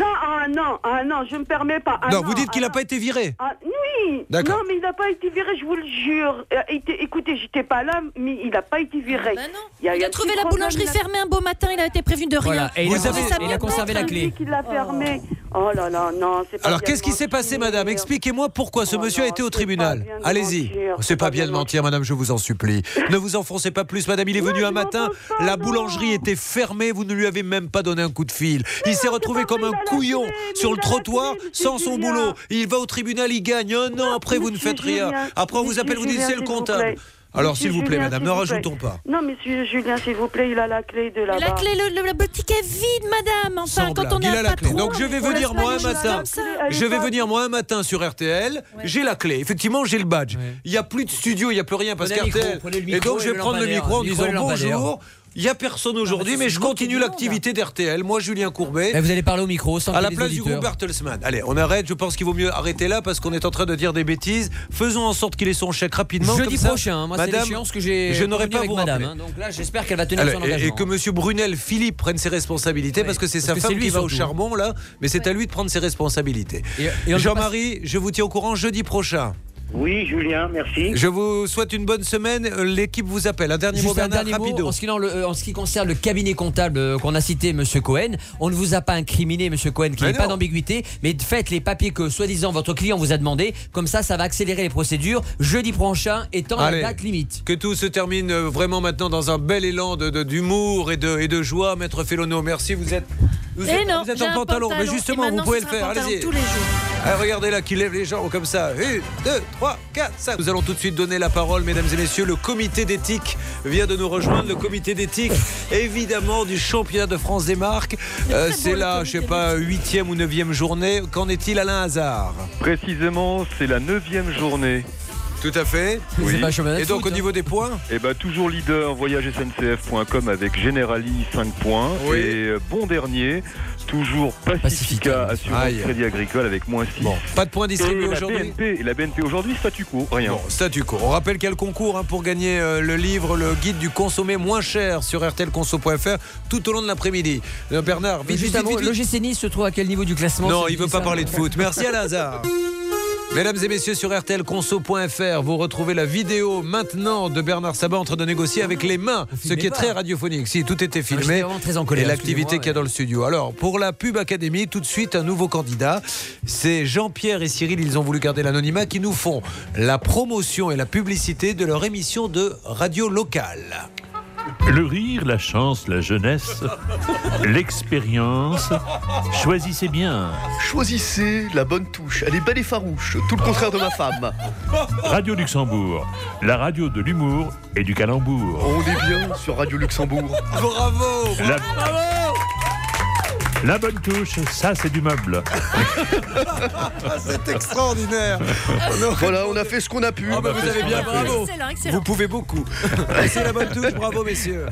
Non, je ne me permets pas. Vous dites qu'il n'a pas été viré. Oui. D'accord. Non, mais il n'a pas été viré, je vous le jure. Écoutez, j'étais pas là, mais il n'a pas été viré. Il a trouvé la boulangerie fermée un beau matin, il a été prévenu de rien. Voilà. Et il a conservé la clé. Il l'a fermé. Oh là là, non, c'est pas. Alors qu'est-ce qui s'est passé, madame ? Expliquez-moi pourquoi ce monsieur a été au tribunal. Allez-y. C'est pas bien de mentir, madame, je vous en supplie. Ne vous enfoncez pas plus, madame. Il est venu un matin, la boulangerie était fermée, vous ne lui avez même pas donné un coup de fil. Il s'est retrouvé comme un couillon sur le trottoir sans son boulot. Il va au tribunal, il gagne. Un an après, vous ne faites rien. Après, on vous appelle, vous dites c'est le comptable. Alors, s'il vous plaît, madame, ne rajoutons pas. Non, monsieur Julien, s'il vous plaît, il a la clé de là-bas. La clé, la boutique est vide, madame. Enfin, quand on est un patron... Donc, je vais venir moi un matin. Je vais venir moi un matin sur RTL. J'ai la clé. Effectivement, j'ai le badge. Il n'y a plus de studio, il n'y a plus rien parce qu'RTL... Et donc, je vais prendre le micro en disant bonjour. Il n'y a personne aujourd'hui, mais je continue l'activité d'RTL. Moi, Julien Courbet. Vous allez parler au micro sans à la place du groupe Bertelsmann. Allez, on arrête. Je pense qu'il vaut mieux arrêter là parce qu'on est en train de dire des bêtises. Faisons en sorte qu'il ait son chèque rapidement. Jeudi prochain, moi, c'est l'échéance que j'ai. Je n'aurai pas avec vous madame. Donc là, j'espère qu'elle va tenir son engagement. Et que monsieur Brunel Philippe prenne ses responsabilités parce que c'est sa femme qui va au charbon là. Mais c'est à lui de prendre ses responsabilités. Jean-Marie, je vous tiens au courant jeudi prochain. Oui, Julien, merci. Je vous souhaite une bonne semaine. L'équipe vous appelle. Un dernier mot, Bernard, rapido. En ce qui concerne le cabinet comptable qu'on a cité, Monsieur Cohen, on ne vous a pas incriminé, Monsieur Cohen, qu'il n'y ait pas d'ambiguïté, mais faites les papiers que, soi-disant, votre client vous a demandé. Comme ça va accélérer les procédures. Jeudi prochain étant la date limite. Que tout se termine vraiment maintenant dans un bel élan d'humour et de joie. Maître Félono, merci. Vous êtes en pantalon. Mais justement, vous pouvez le faire. Allez-y. Tous les jours. Regardez là qui lève les jambes comme ça. 1, 2, 3, 4, 5. Nous allons tout de suite donner la parole, mesdames et messieurs. Le comité d'éthique vient de nous rejoindre. Le comité d'éthique, évidemment, du championnat de France des marques. C'est la, je sais pas, 8e ou 9e journée. Qu'en est-il, Alain Hazard? Précisément, c'est la 9e journée. Tout à fait. Oui. Et donc, au niveau des points? Toujours leader, voyagesncf.com avec Generali 5 points. Oui. Et bon dernier, toujours Pacifica Assurance Crédit Agricole avec -6. Bon, pas de points distribués aujourd'hui. Et la BNP aujourd'hui, statu quo, rien. Bon, statu quo. On rappelle qu'il y a le concours pour gagner le livre, le guide du consommer moins cher sur rtlconso.fr tout au long de l'après-midi. Bernard, vite. L'OGC Nice se trouve à quel niveau du classement? Non, il ne veut pas parler de foot. Merci Alain Hazard. Mesdames et messieurs, sur rtlconso.fr, vous retrouvez la vidéo maintenant de Bernard Sabat en train de négocier avec les mains, ce qui est très radiophonique. Si, tout était filmé. Très en colère, et l'activité qu'il y a dans le studio. Alors, pour la Pub Académie, tout de suite, un nouveau candidat. C'est Jean-Pierre et Cyril, ils ont voulu garder l'anonymat, qui nous font la promotion et la publicité de leur émission de radio locale. Le rire, la chance, la jeunesse, l'expérience. Choisissez bien. Choisissez la bonne touche. Elle est belle et farouche. Tout le contraire de ma femme. Radio Luxembourg, la radio de l'humour et du calembour. On est bien sur Radio Luxembourg. Bravo. Bravo. La bonne touche, ça c'est du meuble. C'est extraordinaire. Voilà, on a fait ce qu'on a pu. Vous avez bien, bravo. Excellent. Vous pouvez beaucoup. C'est la bonne touche, bravo messieurs.